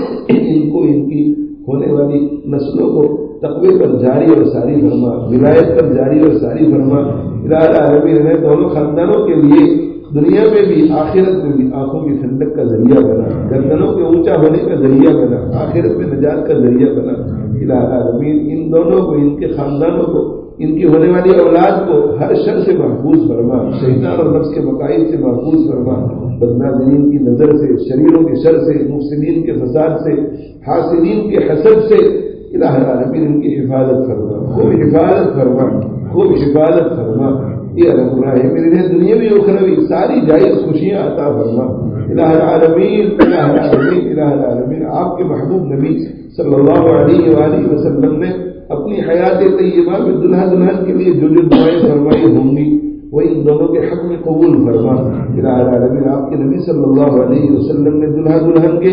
ان کو، ان کی ہونے والی نسلوں کو تقوی پر جاری اور ساری فرما، ولایت پر جاری اور ساری فرما. الہ العالمین نے دونوں خاندانوں کے لیے دنیا میں بھی آخرت میں بھی آنکھوں کی ٹھنڈک کا ذریعہ بنا، گردنوں کے اونچا ہونے کا ذریعہ بنا، آخرت میں نجات کا ذریعہ بنا. الہ العالمین ان دونوں کو، ان کے خاندانوں کو، ان کی ہونے والی اولاد کو ہر شر سے محفوظ فرما، شیطان اور نفس کے مقائد سے محفوظ فرما، بدناظرین کی نظر سے، شریروں کے شر سے، مفسدین کے فساد سے، حاسدین کے حسد سے. الہ العالمین ان کی حفاظت فرما، خوب حفاظت فرما، خوب حفاظت فرما. یہ رب الراحمین انہیں دنیاوی و اخروی ساری جائز خوشیاں عطا فرما. الہ العالمین الہ العالمین الہ العالمین آپ کے محبوب نبی صلی اللہ علیہ وآلہ وسلم نے اپنی حیات طیبہ میں دلہا دلہن کے لیے جو جو دعائیں فرمائی ہوں گی وہ ان دونوں کے حق میں قبول فرما. الہ العالمین آپ کے نبی صلی اللہ علیہ وسلم نے دلہا دلہن کے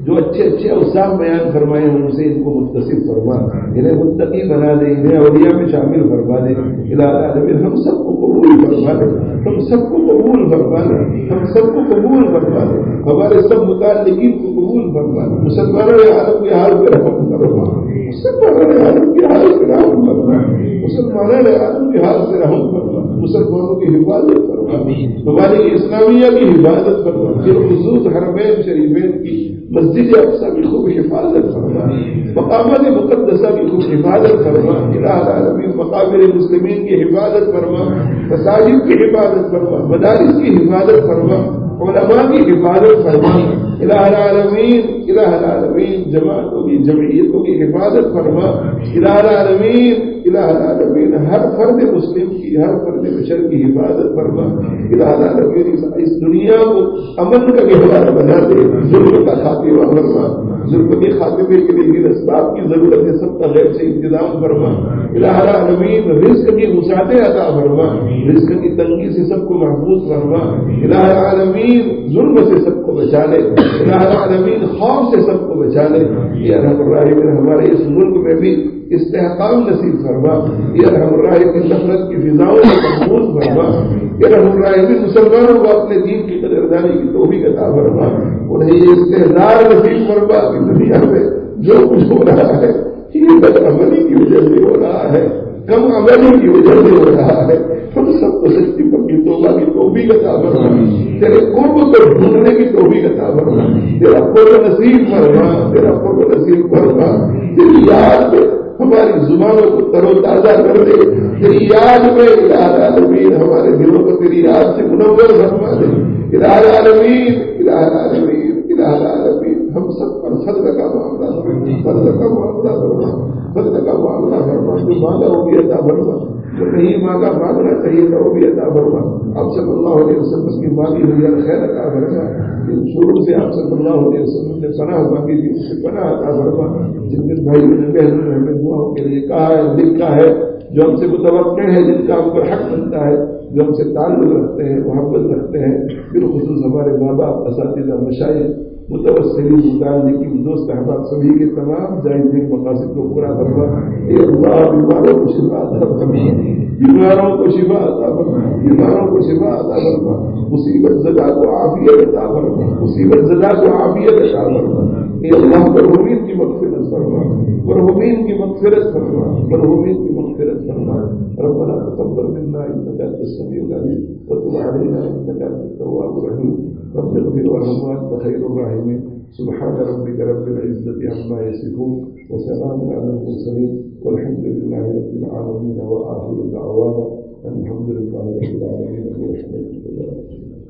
جو اچھے اچھے اوصاف بیان فرمائے ان سے ان کو متصف فرما، انہیں متقی بنا دے، انہیں اولیاء میں شامل فرما دے. الہ العالمین ہم سب کو قبول فرما دے، ہم سب کو قبول فرما دے، ہم سب کو قبول فرما دے، ہمارے سب متعلقین کو قبول فرما دے. مسلمانوں نے عالم کے حال پہ رحم فرما، مسلمانوں نے عالم کے حال پہ رحم فرما، مسلمانوں نے عالم کے حال سے رحم فرما، مسلمانوں کی حفاظت فرما، ممالک اسلامیہ کی حفاظت فرما، بالخصوص حرمین شریفین کی مسجد اقصی کی خوب حفاظت فرما، مقامات مقدسہ کی خوب حفاظت فرما. الہ العالمین مقابر مسلمین کی حفاظت فرما، مساجد کی حفاظت فرما، مدارس کی حفاظت فرما، علماء کی حفاظت فرما. الہ العالمین الہ العالمین جماعتوں کی جمعیتوں کی حفاظت فرما. الہ العالمین الہ العالمین ہر فرد مسلم کی، ہر فرد بشر کی حفاظت فرما. الہ العالمین اس دنیا کو امن کا گہوارہ بنا دے، ظلم کا خاتمہ فرما، ظلم کے خاتمے کے لیے جن اسباب کی ضرورت ہے سب کا غیب سے انتظام فرما. الہ العالمین رزق کی وسعتیں عطا فرما، رزق کی تنگی سے سب کو محفوظ فرما. الہ العالمین ظلم سے سب کو بچا لے، الہ العالمین خوف سے سب کو بچا لے. یا ارحم الراحمین ہمارے اس ملک میں بھی استحکام نصیب فرما. یا ارحم الراحمین نفرت کی فضاؤں کو محفوظ فرما. یا ارحم الراحمین مسلمانوں کو اپنے دین کی قدردانی کی توفیق عطا فرما. انہیں یہ استحضار نصیب فرما کہ دنیا میں جو کچھ ہو رہا ہے یہ بد عملی کی وجہ سے ہو رہا ہے، کم عملی کی وجہ سے ہو رہا ہے. ہم سب کو سچی پکی توبہ کی توفیق عطا فرما، تیرے قرب کو ڈھونڈنے کی توفیق عطا فرما، تیرا قرب نصیب فرما، تیرا قرب نصیب فرما. تیری یاد میں ہماری زبانوں کو تر و تازہ کر دے، تیری یاد میں الہ العالمین ہمارے دلوں کو تیری یاد سے منور فرما دے. الہ العالمین الہ العالمین الہ العالمین ہم سب پر فضل کا معاملہ فرما، فضل کا معاملہ فرما، فضل کا معاملہ فرما. جو مانگا وہ بھی عطا فرما، جو نہیں مانگا مانگنا چاہیے تھا وہ بھی عطا فرما. آپ صلی اللہ علیہ وسلم کی مالی ہوئی خیر عطا فرما. جن شروع سے آپ صلی اللہ علیہ وسلم نے پناہ مانگی تھی اس سے پناہ عطا فرما. جن کے بھائی نے بہنوں نے ہمیں دعاؤں کے لیے کہا ہے، لکھا ہے، جو ہم سے متوقع ہے، جن کا ہم پر حق بنتا ہے، جو ہم سے تعلق رکھتے ہیں، محبت رکھتے ہیں، بالخصوص ہمارے ماں باپ، اساتذہ، مشائخ، متوسلین، متعلقین، دوست احباب سبھی کے تمام جائز مقاصد کو پورا کرنا. اے اللہ بیماروں کو شفا عطا فرما، بیماروں کو شفا عطا فرما، بیماروں کو شفا عطا فرما. مصیبت زدہ کو عافیت عطا فرما، مصیبت زدہ کو عافیت عطا فرما. اے اللہ مرحومین کی مغفرت فرما، مرحومین کی مغفرت فرما، مرحومین کی مغفرت فرما. ربنا تقبل منا انك انت السميع العليم وتب علينا انك انت التواب الرحيم. رب اغفر وارحم وانت خير الراحمين. سبحان ربك رب العزة عما يصفون وسلام على المرسلين والحمد لله رب العالمين. وآخر دعوانا الحمد لله رب العالمين.